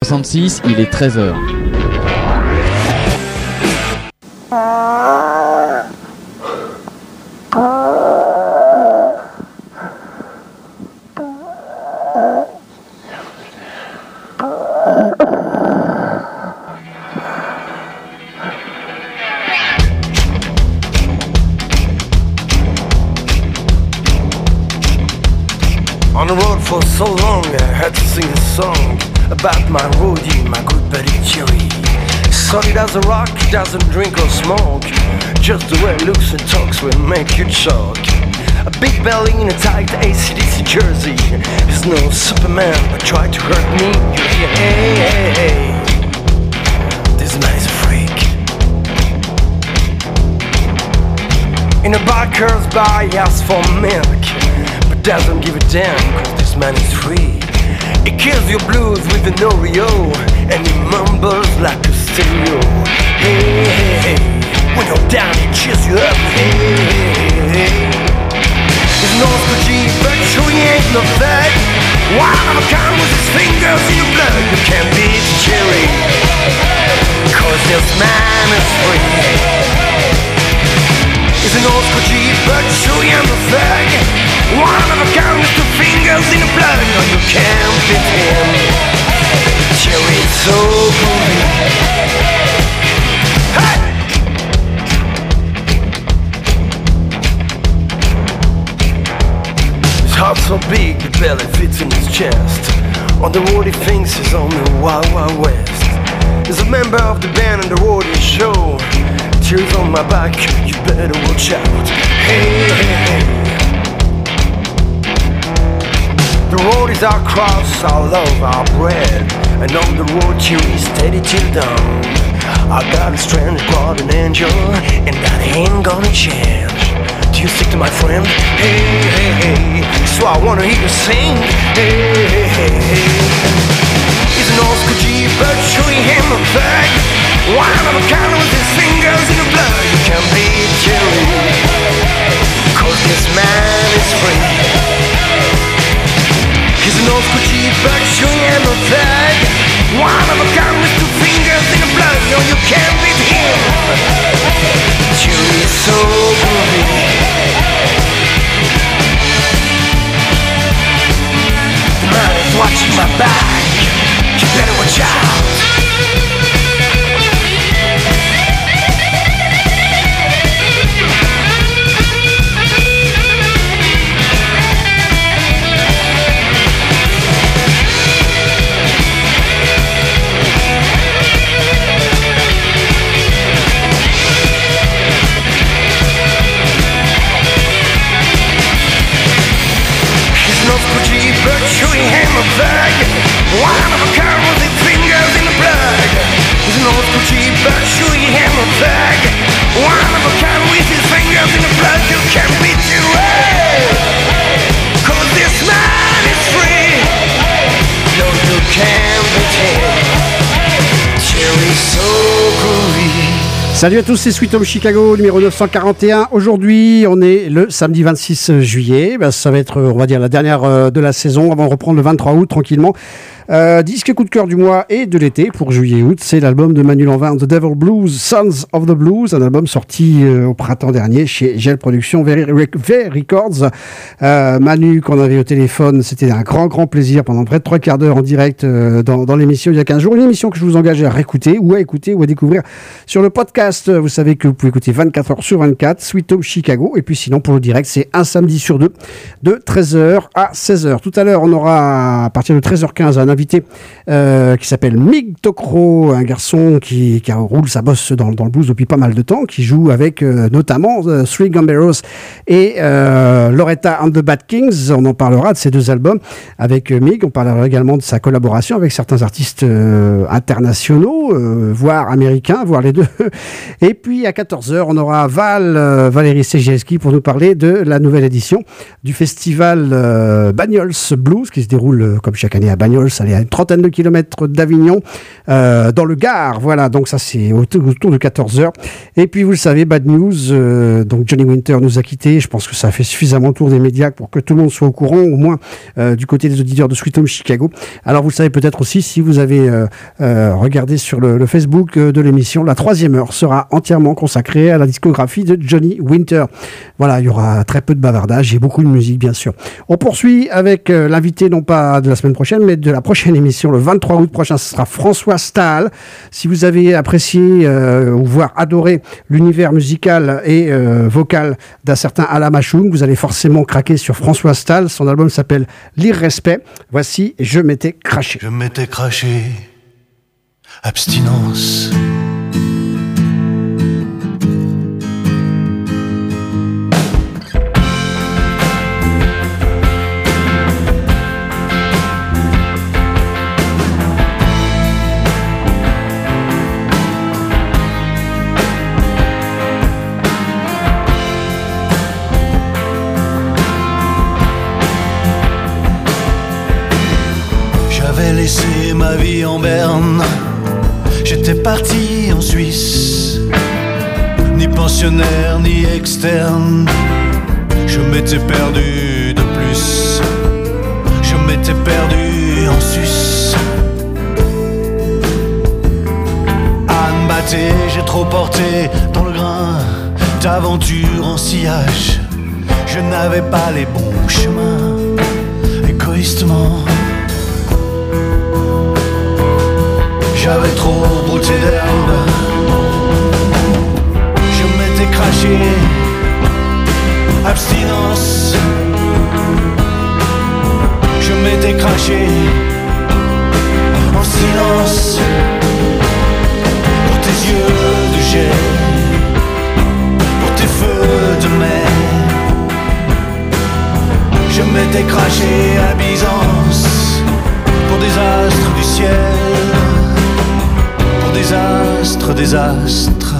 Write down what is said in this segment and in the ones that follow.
66, il est 13h. On the road for so long, I had to sing a song about my roadie, my good buddy Jerry. Solid as a rock, doesn't drink or smoke. Just the way it looks and talks will make you choke. A big belly in a tight AC/DC jersey. He's no Superman, but try to hurt me. You hear, hey, hey, hey. This man is a freak. In a biker's bar, he asks for milk, but doesn't give a damn, cause this man is free. He kills your blues with an Oreo, and he mumbles like a stereo. Hey, hey, hey. When you're down, he cheers you up. Hey, hey, hey. He's no squidgy, but sure he ain't no thug. One of a kind with his fingers in your blood. You can't beat Jerry, cause this man is free. He's an old squidgy, but sure he ain't no thug. One of a kind with two fingers in the blood. No, you can't beat him. Jerry's so groovy. Hey! His heart's so big, the belly fits in his chest. On the road he thinks he's on the Wild Wild West. He's a member of the band on the road he show. Tears on my back, you better watch out. Hey, hey, hey. The road is our cross, our love, our bread. And on the road you is steady till dawn. I got a stranded guardian angel, and that ain't gonna change. Do you stick to my friend? Hey, hey, hey. So I wanna hear you sing. Hey, hey, hey, hey. He's an old squidgy, but sure he ain't a thug. One of a kind with his fingers in the blood. You can't beat Jerry, cause this man is free. He's an old squidgy, but sure he ain't no thug. One of a kind with two fingers in the blood. No, you can't beat him. Jerry's so groovy. The man is watching my back. You better watch out. But sure he ain't a thug. One of a kind with his fingers in the blood. He's an old squidgy, but sure he ain't a thug. One of a kind with his fingers in the blood. You can't beat you up, cause this man is free. No, you can't beat him. Jerry's so groovy. Salut à tous, c'est Sweet Home Chicago, numéro 941. Aujourd'hui, on est le samedi 26 juillet. Ça va être, on va dire, la dernière de la saison avant de reprendre le 23 août tranquillement. Disque coup de cœur du mois et de l'été pour juillet-août, c'est l'album de Manu Lanvin, The Devil Blues, Sons of the Blues, un album sorti au printemps dernier chez Gel Productions, Very Records. Manu, qu'on avait au téléphone, c'était un grand plaisir pendant près de 3 quarts d'heure en direct dans l'émission il y a 15 jours. Une émission que je vous engage à réécouter ou à écouter ou à découvrir sur le podcast. Vous savez que vous pouvez écouter 24 heures sur 24, Sweet Home Chicago. Et puis sinon, pour le direct, c'est un samedi sur deux, de 13h à 16h. Tout à l'heure, on aura, à partir de 13h15, un invité qui s'appelle Mig Tokro, un garçon qui roule sa bosse dans le blues depuis pas mal de temps, qui joue avec notamment Three Gamberos et Loretta and the Bad Kings. On en parlera de ces deux albums avec Mig. On parlera également de sa collaboration avec certains artistes internationaux, voire américains, voire les deux. Et puis à 14h, on aura Valérie Segielski pour nous parler de la nouvelle édition du festival Bagnols Blues qui se déroule comme chaque année à Bagnols, à allez, à une trentaine de kilomètres d'Avignon, dans le Gard. Voilà, donc ça c'est autour de 14h. Et puis vous le savez, bad news, donc Johnny Winter nous a quittés. Je pense que ça a fait suffisamment tour des médias pour que tout le monde soit au courant, au moins du côté des auditeurs de Sweet Home Chicago. Alors vous le savez peut-être aussi, si vous avez regardé sur le Facebook de l'émission, la 3e heure sera entièrement consacrée à la discographie de Johnny Winter. Voilà, il y aura très peu de bavardage et beaucoup de musique, bien sûr. On poursuit avec l'invité, non pas de la semaine prochaine, mais de la prochaine émission, le 23 août prochain. Ce sera François Stahl. Si vous avez apprécié ou voire adoré l'univers musical et vocal d'un certain Alain Machoun, vous allez forcément craquer sur François Stahl. Son album s'appelle L'Irrespect. Voici Je m'étais craché. Je m'étais craché, abstinence. Laissé ma vie en berne, j'étais parti en Suisse, ni pensionnaire ni externe. Je m'étais perdu de plus, je m'étais perdu en Suisse. Anne Batté, j'ai trop porté dans le grain d'aventure en sillage. Je n'avais pas les bons chemins, égoïstement. J'avais trop brouté d'herbe, je m'étais craché, abstinence. Je m'étais craché, en silence, pour tes yeux de jet, pour tes feux de mer. Je m'étais craché à Byzance, pour des astres du ciel. Désastre, désastre.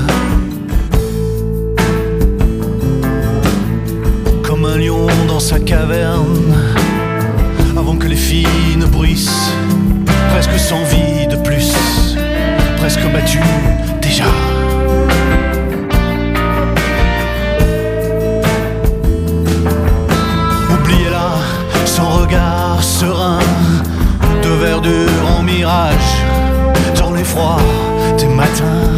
Comme un lion dans sa caverne, avant que les filles ne bruissent, presque sans vie de plus, presque battu déjà. Oubliez-la, sans regard serein, de verdure en mirage, dans l'effroi des matins.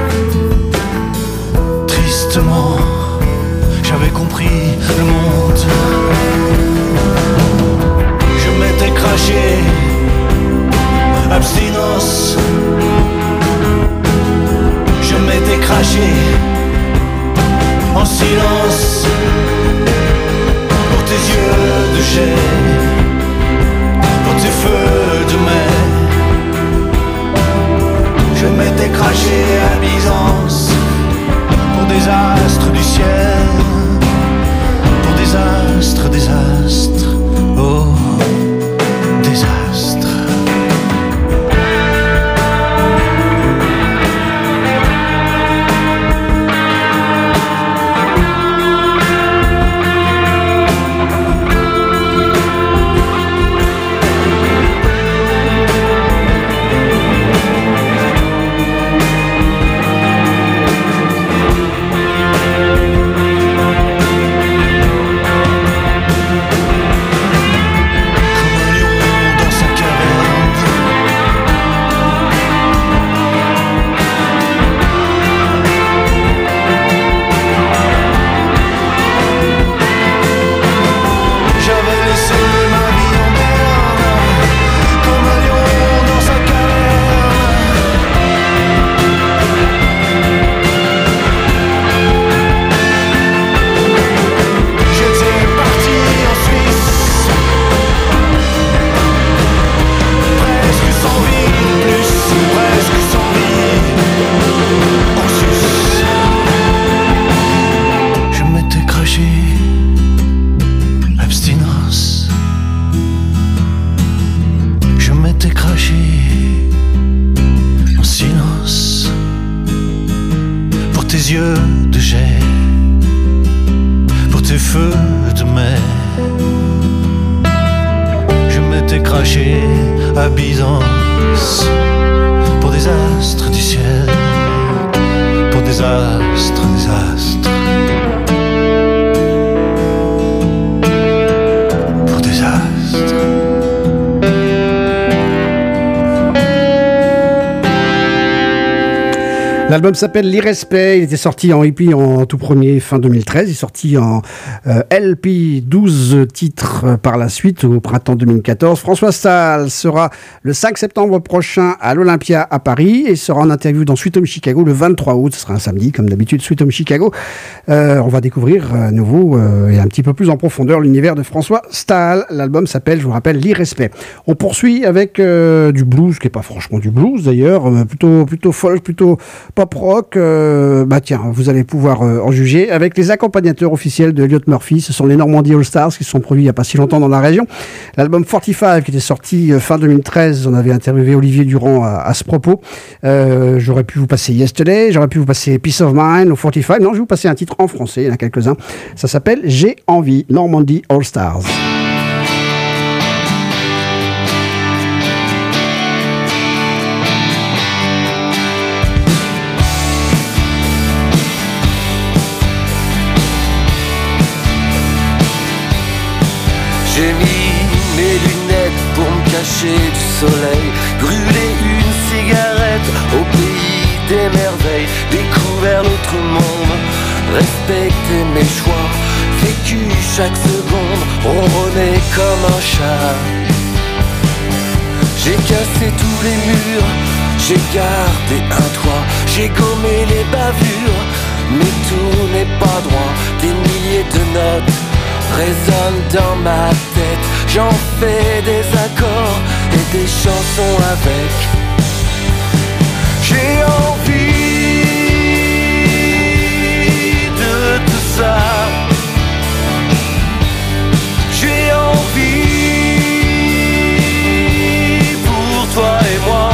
Tristement, j'avais compris le monde. Je m'étais craché, abstinence. Je m'étais craché, en silence, pour tes yeux de jet, pour tes feux de mer. Je m'étais craché à Byzance, pour des astres du ciel, pour des astres, désastres, oh, désastres. yeux de jet pour tes feux de mer. Je m'étais été craché à Byzance pour des astres du ciel, pour des astres, des astres. L'album s'appelle L'Irrespect, il était sorti en EP en tout premier fin 2013, il est sorti en LP 12 titres par la suite au printemps 2014. François Stahl sera le 5 septembre prochain à l'Olympia à Paris et sera en interview dans Sweet Home Chicago le 23 août, ce sera un samedi comme d'habitude Sweet Home Chicago. On va découvrir à nouveau et un petit peu plus en profondeur l'univers de François Stahl. L'album s'appelle, je vous rappelle, L'Irrespect. On poursuit avec du blues, qui n'est pas franchement du blues d'ailleurs, plutôt folk, plutôt pop rock, tiens, vous allez pouvoir en juger avec les accompagnateurs officiels de Elliot Murphy. Ce sont les Normandie All Stars qui se sont produits il n'y a pas si longtemps dans la région. L'album 45 qui était sorti fin 2013, on avait interviewé Olivier Durand à ce propos. J'aurais pu vous passer Yesterday, j'aurais pu vous passer Peace of Mind ou 45. Non, je vais vous passer un titre en français, il y en a quelques-uns. Ça s'appelle J'ai envie, Normandie All Stars. J'ai mis mes lunettes pour me cacher du soleil, brûler une cigarette au pays des merveilles, découvert l'autre monde, respecté mes choix, vécu chaque seconde, ronronné comme un chat. J'ai cassé tous les murs, j'ai gardé un toit, j'ai gommé les bavures, mais tout n'est pas droit, des milliers de notes résonne dans ma tête, j'en fais des accords et des chansons avec. J'ai envie de tout ça, j'ai envie pour toi et moi.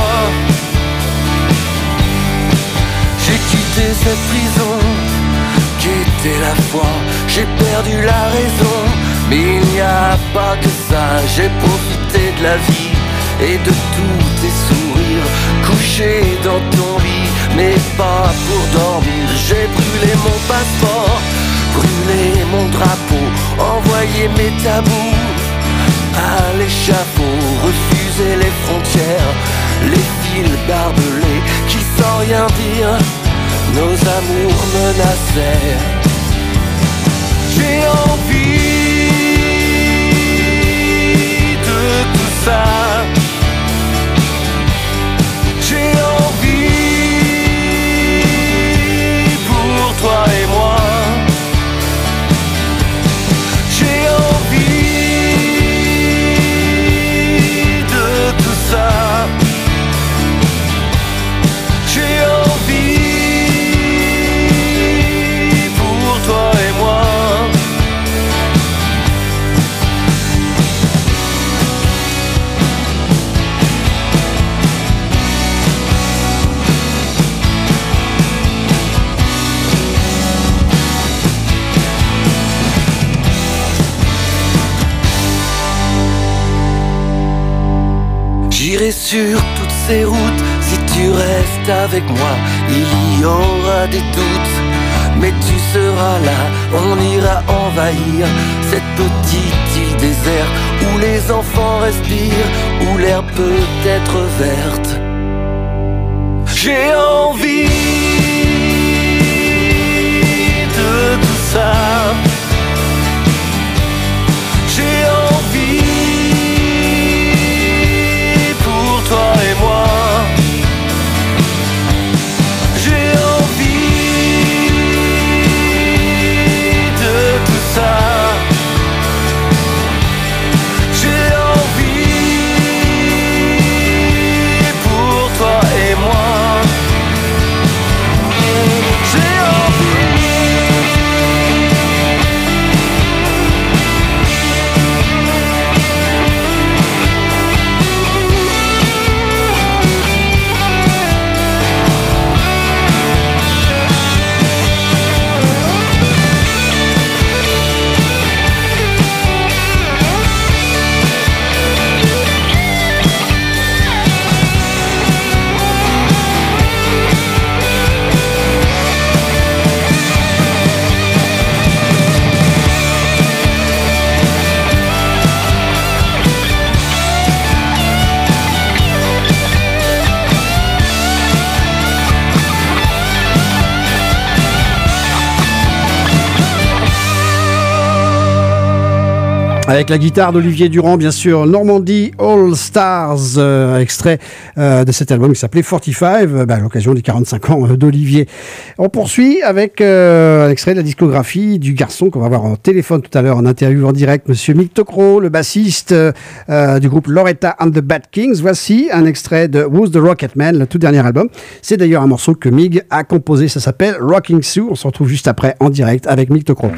J'ai quitté cette prison qu'était la foi, j'ai perdu la raison, mais il n'y a pas que ça. J'ai profité de la vie et de tous tes sourires, couché dans ton lit, mais pas pour dormir. J'ai brûlé mon passeport, brûlé mon drapeau, envoyé mes tabous à l'échafaud, refusé les frontières, les fils barbelés qui sans rien dire, nos amours menaçaient. J'ai envie de tout ça, j'ai envie pour toi et moi, j'ai envie de tout ça, j'ai envie pour toi et moi. J'irai sur toutes ces routes si tu restes avec moi. Il y aura des doutes, mais tu seras là. On ira envahir cette petite île déserte où les enfants respirent, où l'herbe peut être verte. J'ai envie de tout ça, j'ai envie pour toi et moi, j'ai envie de tout ça, j'ai envie pour toi et moi. Avec la guitare d'Olivier Durand, bien sûr, Normandie All Stars, extrait de cet album qui s'appelait 45, à l'occasion des 45 ans d'Olivier. On poursuit avec un extrait de la discographie du garçon qu'on va voir en téléphone tout à l'heure en interview en direct, Monsieur Mick Tocro, le bassiste du groupe Loretta and the Bad Kings. Voici un extrait de Who's the Rocket Man, le tout dernier album. C'est d'ailleurs un morceau que Mig a composé, ça s'appelle Rocking Sue. On se retrouve juste après en direct avec Mick Tocro.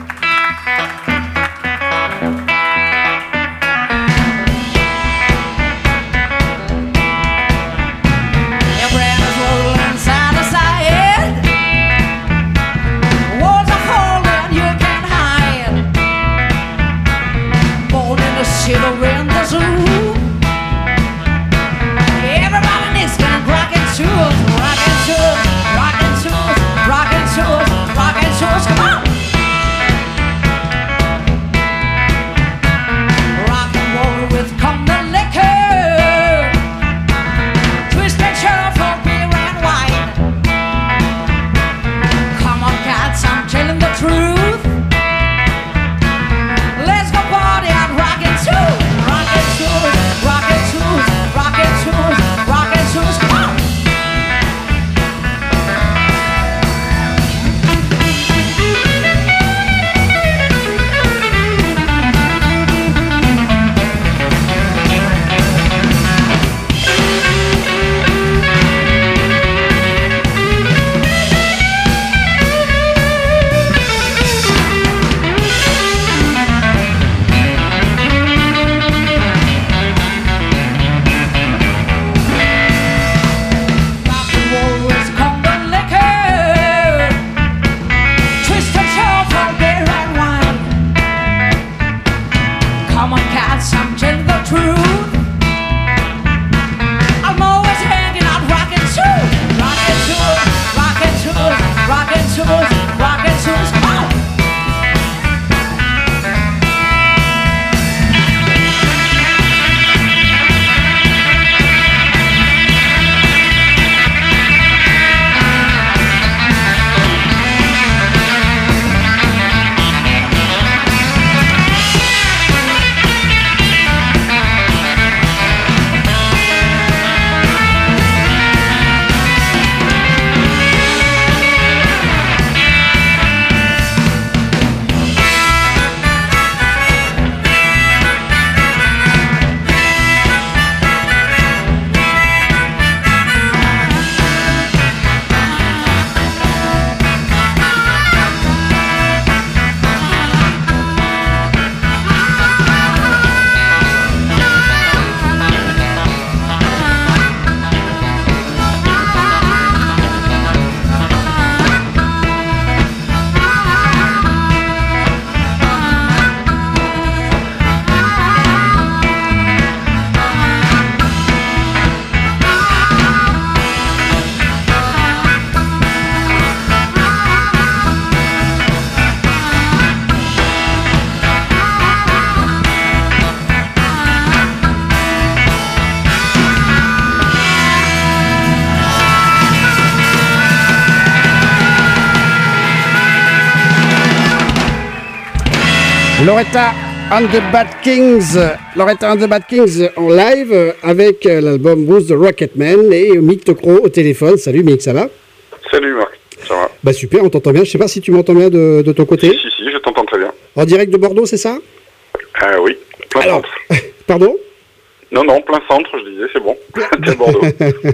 Loretta and the Bad Kings, Loretta and the Bad Kings en live avec l'album Who's the Rocket Man et Mick Tocro au téléphone. Salut Mick, ça va? Salut Marc, ça va? Bah super, on t'entend bien. Je sais pas si tu m'entends bien de ton côté. Si, je t'entends très bien. En direct de Bordeaux, c'est ça? Oui, plein centre. Pardon? Non, plein centre, je disais, c'est bon. C'est Bordeaux.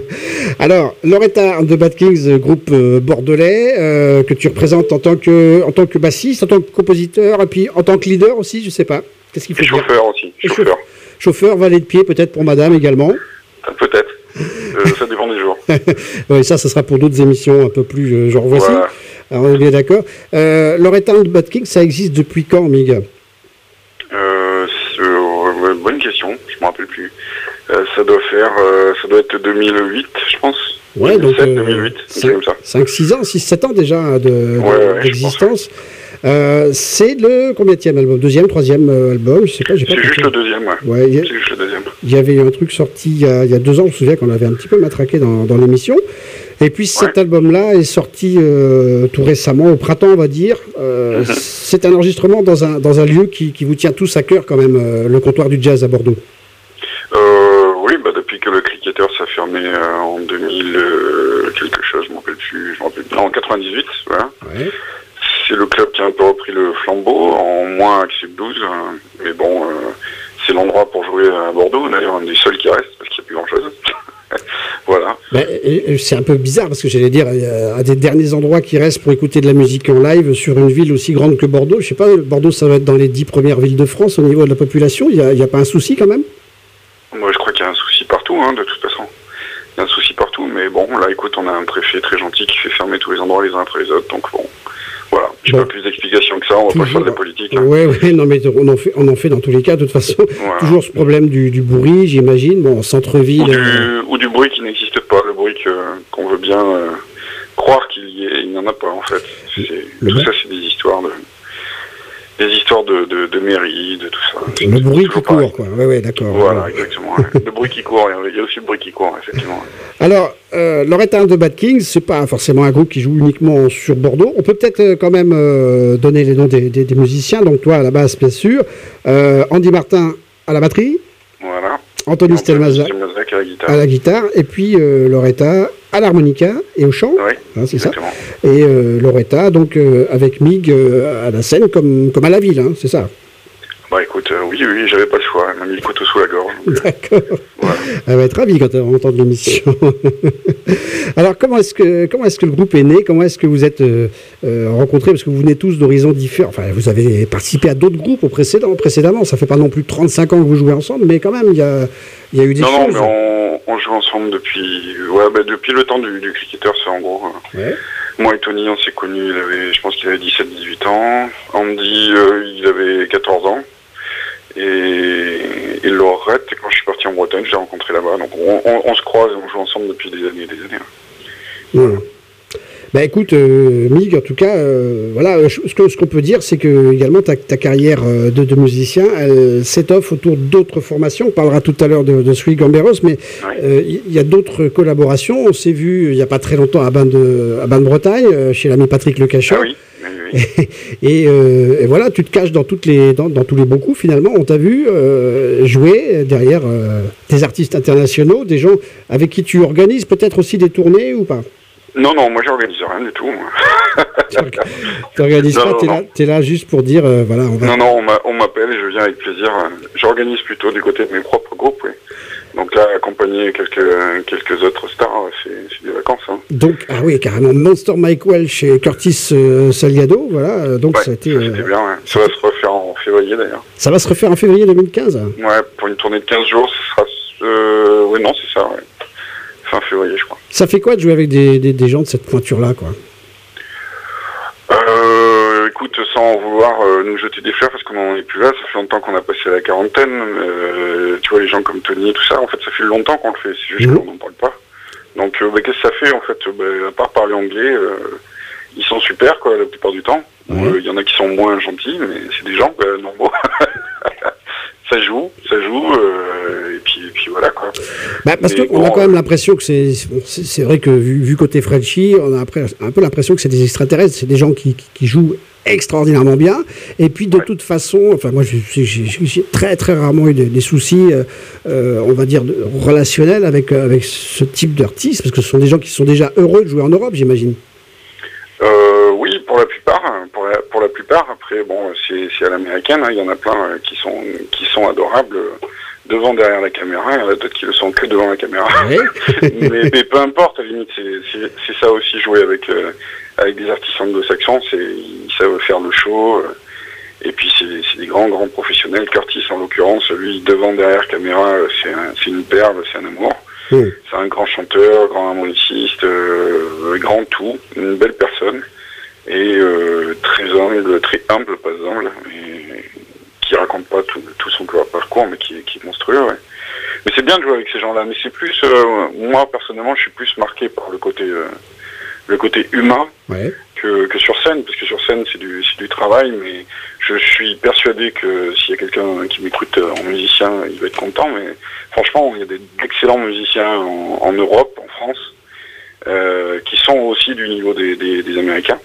Alors, Loretta and the Bad Kings, groupe bordelais, que tu représentes en tant que bassiste, en tant que compositeur, et puis en tant que leader aussi, je sais pas. Qu'est-ce qu'il faut dire? Chauffeur aussi. Chauffeur, valet de pied peut-être pour madame également. Peut-être. Ça dépend des jours. Oui, ça sera pour d'autres émissions un peu plus genre voici. Voilà. Alors, on est bien d'accord. Loretta and the Bad Kings, ça existe depuis quand, Mig? Bonne question, je me rappelle plus. Ça doit être 2008, je pense. Ouais, 2007, donc 2008, c'est comme ça. 5-6 ans, 6-7 ans déjà d'existence. C'est le combienième album? Deuxième, troisième album? Je sais pas. C'est juste le deuxième, ouais. C'est juste le deuxième. il y avait eu un truc sorti il y a 2 ans, je me souviens qu'on avait un petit peu matraqué dans l'émission. Et puis cet album-là est sorti tout récemment, au printemps, on va dire. C'est un enregistrement dans un lieu qui vous tient tous à cœur quand même, le comptoir du jazz à Bordeaux. Oui, depuis que le Cricketer s'est fermé en 2000 quelque chose, je m'en rappelle plus, en 98, voilà. Ouais. C'est le club qui a un peu repris le flambeau, en moins accès blues, mais bon, c'est l'endroit pour jouer à Bordeaux, d'ailleurs un des seuls qui reste, parce qu'il n'y a plus grand-chose. Voilà. C'est un peu bizarre, parce que j'allais dire, un des derniers endroits qui restent pour écouter de la musique en live sur une ville aussi grande que Bordeaux, je sais pas, Bordeaux ça va être dans les 10 premières villes de France au niveau de la population, il y a pas un souci quand même? Moi je crois qu'il y a un souci partout, de toute façon. Il y a un souci partout, mais bon, là écoute, on a un préfet très gentil qui fait fermer tous les endroits les uns après les autres, donc bon... Voilà, j'ai pas plus d'explications que ça, on va pas faire de la politique. Ouais, non mais on en fait dans tous les cas, de toute façon. Voilà. Toujours ce problème du bruit, j'imagine, bon, centre-ville... Ou du bruit qui n'existe pas, le bruit qu'on veut bien croire qu'il y ait, il n'y en a pas en fait. Tout ça c'est des histoires de mairie, de tout ça. Le bruit qui court, quoi. Ouais, d'accord. Voilà, exactement. Le bruit qui court, il y a aussi le bruit qui court, effectivement. Alors, Loretta and the Bad Kings, c'est pas forcément un groupe qui joue uniquement sur Bordeaux. On peut peut-être quand même donner les noms des musiciens. Donc toi, à la basse, bien sûr. Andy Martin à la batterie. Voilà. Anthony Stelmazac à la guitare. Et puis Loretta à l'harmonica et au chant. Oui, c'est exactement. Ça. Et Loretta, donc, avec Mig à la scène, comme à la ville, c'est ça. Bah écoute, oui, j'avais pas le choix, elle m'a mis le couteau sous la gorge. D'accord. Voilà. Elle va être ravie quand elle va entendre l'émission. Alors comment est-ce que le groupe est né? Comment est-ce que vous êtes rencontrés? Parce que vous venez tous d'horizons différents. Enfin, vous avez participé à d'autres groupes précédemment. Ça fait pas non plus de 35 ans que vous jouez ensemble, mais quand même, il y a eu des choses. Non, mais on joue ensemble depuis le temps du Cricketer, c'est en gros. Ouais. Moi et Tony, on s'est connus, je pense qu'il avait 17-18 ans. Andy, il avait 14 ans. Et Laurette, quand je suis parti en Bretagne, je l'ai rencontré là-bas. Donc on se croise et on joue ensemble depuis des années et des années. Mmh. Bah écoute, Mig, en tout cas, voilà, ce qu'on peut dire, c'est que également ta carrière de musicien, elle s'étoffe autour d'autres formations. On parlera tout à l'heure de Three Gamberos, mais il y a d'autres collaborations. On s'est vu il n'y a pas très longtemps à Bain-de-Bretagne, chez l'ami Patrick Le Cachot. Ah oui. Et voilà, tu te caches dans tous les bons coups, finalement. On t'a vu jouer derrière des artistes internationaux, des gens avec qui tu organises peut-être aussi des tournées ou pas? Non, moi j'organise rien du tout. Tu n'organises pas, t'es là juste pour dire, voilà. Non, on m'appelle et je viens avec plaisir. J'organise plutôt du côté de mes propres groupes, oui. Donc là, accompagner quelques autres stars, c'est des vacances. Donc, ah oui, carrément, Monster Mike Welch et Curtis Salgado, voilà. Donc c'était bien, ouais. Ça va se refaire en février d'ailleurs. Ça va se refaire en février 2015 ? Ouais, pour une tournée de 15 jours, ce sera... oui, non, c'est ça, ouais. Fin février, je crois. Ça fait quoi de jouer avec des gens de cette pointure-là, quoi ? Écoute, sans vouloir nous jeter des fleurs, parce qu'on n'en est plus là, ça fait longtemps qu'on a passé la quarantaine. Tu vois, les gens comme Tony et tout ça, en fait, ça fait longtemps qu'on le fait, c'est juste qu'on n'en parle pas. Donc, qu'est-ce que ça fait, en fait ? À part parler anglais, ils sont super, quoi, la plupart du temps. Il y en a qui sont moins gentils, mais c'est des gens, normaux. Ça joue, et puis voilà, quoi. Parce qu'on a quand même l'impression que c'est vrai que vu côté Frenchy, on a un peu l'impression que c'est des extraterrestres, c'est des gens qui jouent extraordinairement bien, et puis de toute façon, enfin moi j'ai très très rarement eu des soucis, on va dire relationnels avec ce type d'artistes, parce que ce sont des gens qui sont déjà heureux de jouer en Europe, j'imagine. Oui, pour la plupart. Pour la plupart, après, bon, c'est à l'américaine, il y en a plein qui sont adorables derrière la caméra, il y en a d'autres qui le sont que devant la caméra. mais peu importe, à la limite, c'est ça aussi, jouer avec des artistes anglo-saxons, ils savent faire le show, et puis c'est des grands professionnels. Curtis, en l'occurrence, lui, derrière caméra, c'est une perle, c'est un amour. C'est un grand chanteur, grand harmoniciste, grand tout, une belle personne. Et très humble, pas humble, et qui raconte pas tout son parcours, mais qui est monstrueux, ouais. Mais c'est bien de jouer avec ces gens-là, mais c'est plus, moi personnellement, je suis plus marqué par le côté humain que sur scène, parce que sur scène c'est du travail, mais Je suis persuadé que s'il y a quelqu'un qui m'écoute en musicien, il va être content, mais franchement, il y a d'excellents musiciens en Europe, en France, qui sont aussi du niveau des Américains.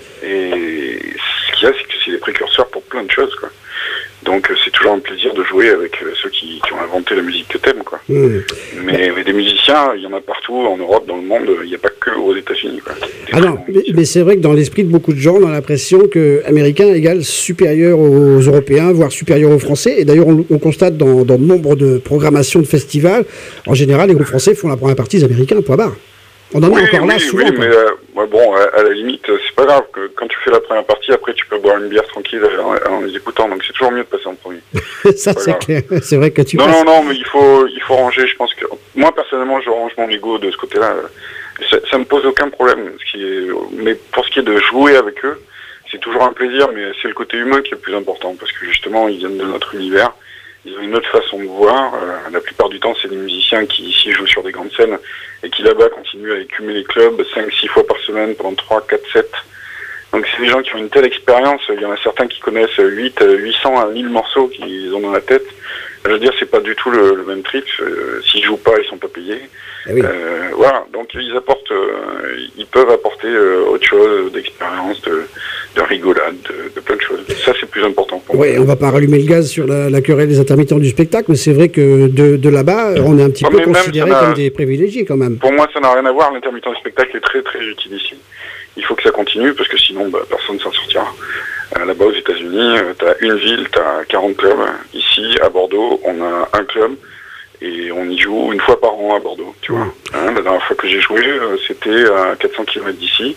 Et ce qu'il y a, c'est que c'est des précurseurs pour plein de choses, quoi. Donc c'est toujours un plaisir de jouer avec ceux qui ont inventé la musique que t'aimes, quoi. Mais des musiciens, il y en a partout en Europe, dans le monde, il n'y a pas que aux États-Unis, quoi. Ah non, mais c'est vrai que dans l'esprit de beaucoup de gens, on a l'impression que américain égale supérieur aux Européens, voire supérieur aux Français. Et d'ailleurs, on constate dans nombre de programmations de festivals, en général, les groupes français font la première partie des Américains, point barre. On en est encore là souvent. Oui, mais bon, à la limite, c'est pas grave. Quand tu fais la première partie, après tu peux boire une bière tranquille en les écoutant. Donc c'est toujours mieux de passer en premier. Ça c'est clair. C'est vrai que tu. Non, mais il faut ranger. Je pense que moi personnellement, je range mon ego de ce côté-là. Ça me pose aucun problème. Mais pour ce qui est de jouer avec eux, c'est toujours un plaisir. Mais c'est le côté humain qui est le plus important parce que justement, ils viennent de notre univers. Ils ont une autre façon de voir. La plupart du temps, c'est des musiciens qui ici jouent sur des grandes scènes et qui là-bas continuent à écumer les clubs 5-6 fois par semaine pendant 3, 4, 7. Donc c'est des gens qui ont une telle expérience. Il y en a certains qui connaissent 800 à 1000 morceaux qu'ils ont dans la tête. Je veux dire, c'est pas du tout le même trip. S'ils jouent pas, ils sont pas payés. Oui. Voilà. Donc ils peuvent apporter autre chose, d'expérience, de rigolade, de plein de choses. Ça, c'est plus important pour moi. Oui, on va pas rallumer le gaz sur la querelle des intermittents du spectacle, mais c'est vrai que de là-bas, on est un petit peu considérés comme des privilégiés quand même. Pour moi, ça n'a rien à voir. L'intermittent du spectacle est très très utile ici. Il faut que ça continue parce que sinon, personne ne s'en sortira. Là-bas aux États-Unis, t'as une ville, t'as 40 clubs. Ici, à Bordeaux, on a un club et on y joue une fois par an à Bordeaux, tu vois. La dernière fois que j'ai joué, c'était à 400 km d'ici.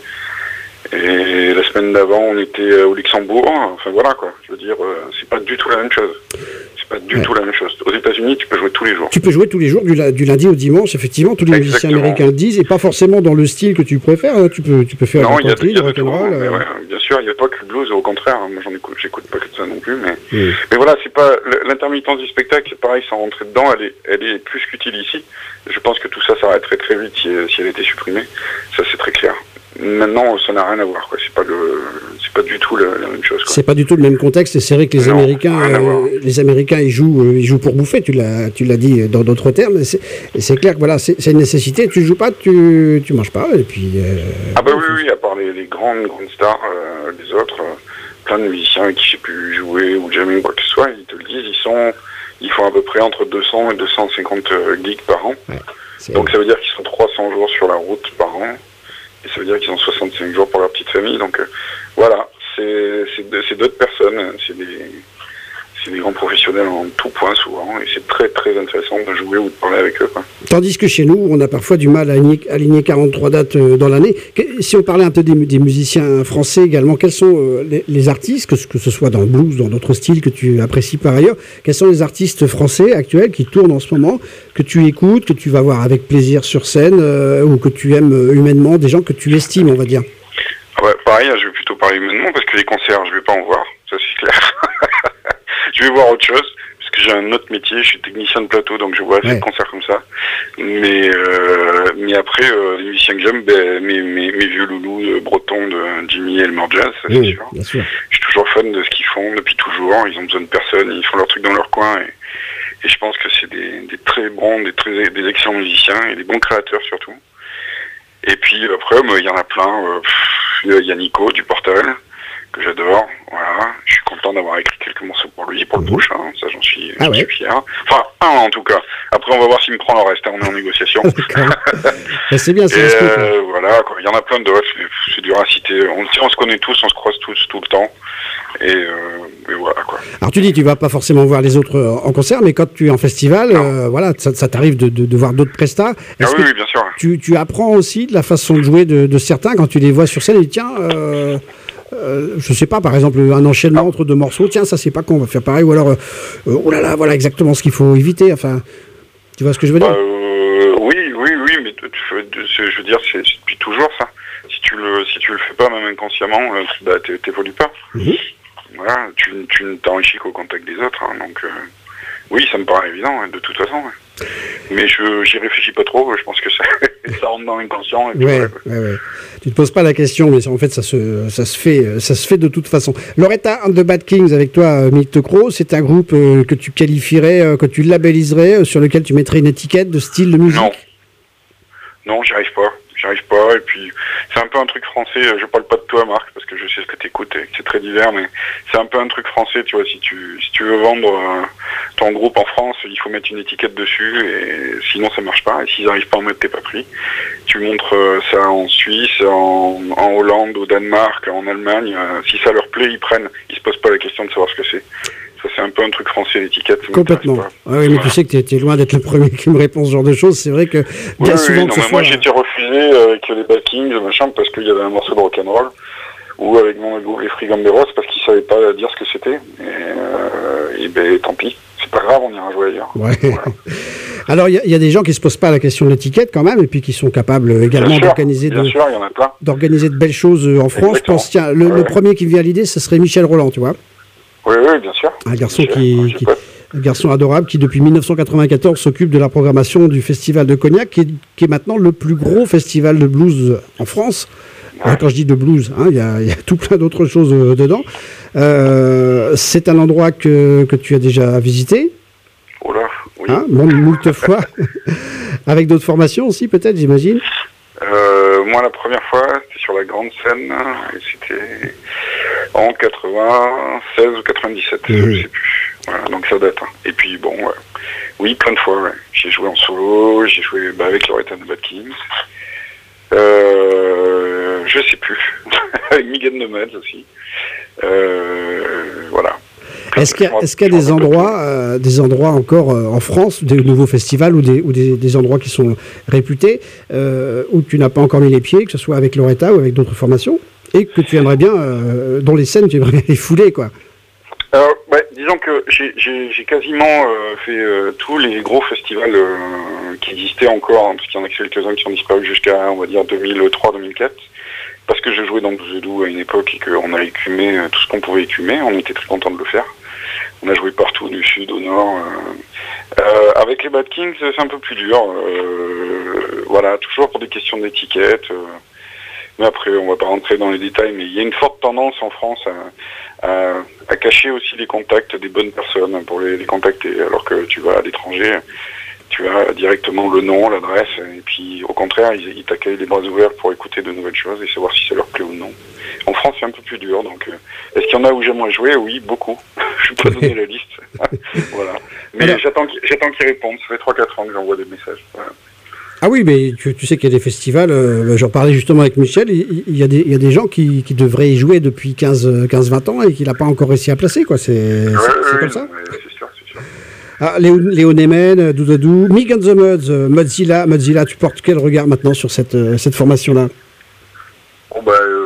Et la semaine d'avant, on était au Luxembourg. Enfin voilà, quoi. Je veux dire, c'est pas du tout la même chose. C'est pas du tout la même chose. Aux États-Unis, tu peux jouer tous les jours. Tu peux jouer tous les jours, du lundi au dimanche, effectivement. Tous les musiciens américains le disent, et pas forcément dans le style que tu préfères. Tu peux faire du country, du rock'n'roll. Ouais, bien sûr, il n'y a pas que le blues, au contraire. Moi, j'écoute pas que ça non plus. Mais voilà, c'est pas l'intermittence du spectacle. Pareil, sans rentrer dedans, elle est plus qu'utile ici. Je pense que tout ça s'arrêterait très vite si elle était supprimée. Ça, c'est très clair. Maintenant, ça n'a rien à voir, quoi. C'est pas du tout la même chose, quoi. C'est pas du tout le même contexte, et c'est vrai que les Américains, ils jouent pour bouffer. Tu l'as dit dans d'autres termes. Et c'est clair que voilà, c'est une nécessité. Tu joues pas, tu manges pas, et puis. Oui, à part les grandes stars, les autres, plein de musiciens qui savent plus jouer ou jamais quoi que ce soit, ils te le disent, ils font à peu près entre 200 et 250 gigs par an. Ouais, donc ça veut dire qu'ils sont 300 jours sur la route par an. Et ça veut dire qu'ils ont 65 jours pour leur petite famille. Donc voilà, c'est d'autres personnes, c'est des grands professionnels en tout point souvent. Et c'est très très intéressant de jouer ou de parler avec eux, quoi. Tandis que chez nous, on a parfois du mal à aligner 43 dates dans l'année. Si on parlait un peu des musiciens français également, quels sont les artistes, que ce soit dans le blues, dans d'autres styles que tu apprécies par ailleurs, quels sont les artistes français actuels qui tournent en ce moment, que tu écoutes, que tu vas voir avec plaisir sur scène, ou que tu aimes humainement, des gens que tu estimes, on va dire? Pareil, je vais plutôt parler humainement parce que les concerts, je vais pas en voir, ça c'est clair. Je vais voir autre chose, parce que j'ai un autre métier, je suis technicien de plateau, donc je vois assez de concerts comme ça. Mais après, les musiciens que j'aime, mes vieux loulous bretons de Jimmy et Elmer Jazz, ça c'est sûr. Bien sûr. Je suis toujours fan de ce qu'ils font depuis toujours, ils ont besoin de personne, ils font leur truc dans leur coin, et je pense que c'est des très bons, des excellents musiciens, et des bons créateurs surtout. Et puis après, il y en a plein, il y a Nico du Portal, que j'adore, voilà. Je suis content d'avoir écrit quelques morceaux pour lui, pour le prochain, ça j'en suis fier. Enfin, un en tout cas. Après, on va voir s'il me prend le reste, on est en négociation. C'est bien, c'est voilà, quoi. Il y en a plein d'autres, c'est dur à citer. On se connaît tous, on se croise tous tout le temps. Et voilà, quoi. Alors tu dis, tu vas pas forcément voir les autres en concert, mais quand tu es en festival, voilà, ça t'arrive de voir d'autres prestats. Oui, bien sûr. Tu apprends aussi de la façon de jouer de certains quand tu les vois sur scène et tiens... je sais pas, par exemple, un enchaînement entre deux morceaux, tiens, ça c'est pas con, on va faire pareil, ou alors, oh là là, voilà exactement ce qu'il faut éviter, enfin, tu vois ce que je veux dire? Oui, mais je veux dire, c'est depuis toujours ça. Si tu le fais pas, même inconsciemment, t'évolues pas. Voilà, tu ne t'enrichis qu'au contact des autres, hein, donc oui, ça me paraît évident, de toute façon. Ouais. Mais j'y réfléchis pas trop, je pense que ça, ça rentre dans l'inconscient. Ouais. Tu te poses pas la question, mais en fait, ça se fait de toute façon. Loretta and the Bad Kings, avec toi, Mick Tocro, c'est un groupe que tu qualifierais, que tu labelliserais, sur lequel tu mettrais une étiquette de style de musique? Non, j'y arrive pas. Et puis, c'est un peu un truc français. Je parle pas de toi, Marc, parce que je sais ce que t'écoutes et que c'est très divers, mais c'est un peu un truc français, tu vois. Si tu veux vendre ton groupe en France, il faut mettre une étiquette dessus, et sinon ça marche pas. Et s'ils arrivent pas à en mettre, t'es pas pris. Tu montres ça en Suisse, en Hollande, au Danemark, en Allemagne. Si ça leur plaît, ils prennent. Ils se posent pas la question de savoir ce que c'est. Ça, c'est un peu un truc français, l'étiquette. Complètement. Oui, mais tu sais que tu es loin d'être le premier qui me répond ce genre de choses. C'est vrai que bien souvent que ce soit... Moi, j'ai été refusé avec les Bad Kings, machin, parce qu'il y avait un morceau de rock'n'roll, ou avec les Frigamberos, parce qu'ils savaient pas dire ce que c'était. Et ben, tant pis. C'est pas grave, on ira jouer ailleurs. Ouais. Voilà. Alors, il y a des gens qui se posent pas la question de l'étiquette quand même, et puis qui sont capables également d'organiser bien sûr, il y en a plein. D'organiser de belles choses en France. Je pense, tiens, le premier qui me vient à l'idée, ce serait Michel Roland, tu vois. Oui, bien sûr. Un garçon un garçon adorable qui, depuis 1994, s'occupe de la programmation du Festival de Cognac, qui est maintenant le plus gros festival de blues en France. Ouais. Quand je dis de blues, il y a tout plein d'autres choses dedans. C'est un endroit que tu as déjà visité. Oh là, oui. Moult fois. Avec d'autres formations aussi, peut-être, j'imagine. Moi, la première fois, c'était sur la grande scène, et c'était en 96 ou 97, je sais plus. Voilà, donc ça date. Et puis bon, oui, plein de fois. Ouais. J'ai joué en solo, j'ai joué avec Loretta and the Bad Kings. Je sais plus. Avec Miguel de Metz aussi. Voilà. Est-ce qu'il y a des endroits encore en France, des nouveaux festivals ou des endroits qui sont réputés, où tu n'as pas encore mis les pieds, que ce soit avec Loretta ou avec d'autres formations, et que tu aimerais bien, dont les scènes, tu aimerais bien les fouler, quoi? Disons que j'ai quasiment fait tous les gros festivals qui existaient encore, parce qu'il y en a quelques-uns qui ont disparu jusqu'à, on va dire, 2003-2004. Parce que je jouais dans Bouzedou à une époque et qu'on a écumé tout ce qu'on pouvait écumer, on était très contents de le faire. On a joué partout, du sud au nord. Avec les Bad Kings, c'est un peu plus dur. Voilà, toujours pour des questions d'étiquette. Mais après, on va pas rentrer dans les détails, mais il y a une forte tendance en France à cacher aussi les contacts des bonnes personnes pour les contacter, alors que tu vas à l'étranger. Tu as directement le nom, l'adresse, et puis au contraire, ils t'accueillent les bras ouverts pour écouter de nouvelles choses et savoir si ça leur plaît ou non. En France, c'est un peu plus dur, donc est-ce qu'il y en a où j'aimerais jouer? Oui, beaucoup. Je ne vais pas donner la liste. Voilà. Mais alors, j'attends qu'ils répondent. Ça fait 3-4 ans que j'envoie des messages. Voilà. Ah oui, mais tu sais qu'il y a des festivals, j'en parlais justement avec Michel, il y a des gens qui devraient y jouer depuis 15-20 ans et qu'il n'a pas encore réussi à placer, quoi. C'est comme ça. C'est sûr. Léo Neyman, Doudadou, Mick and the Muds, Mudzilla, tu portes quel regard maintenant sur cette formation-là? Bon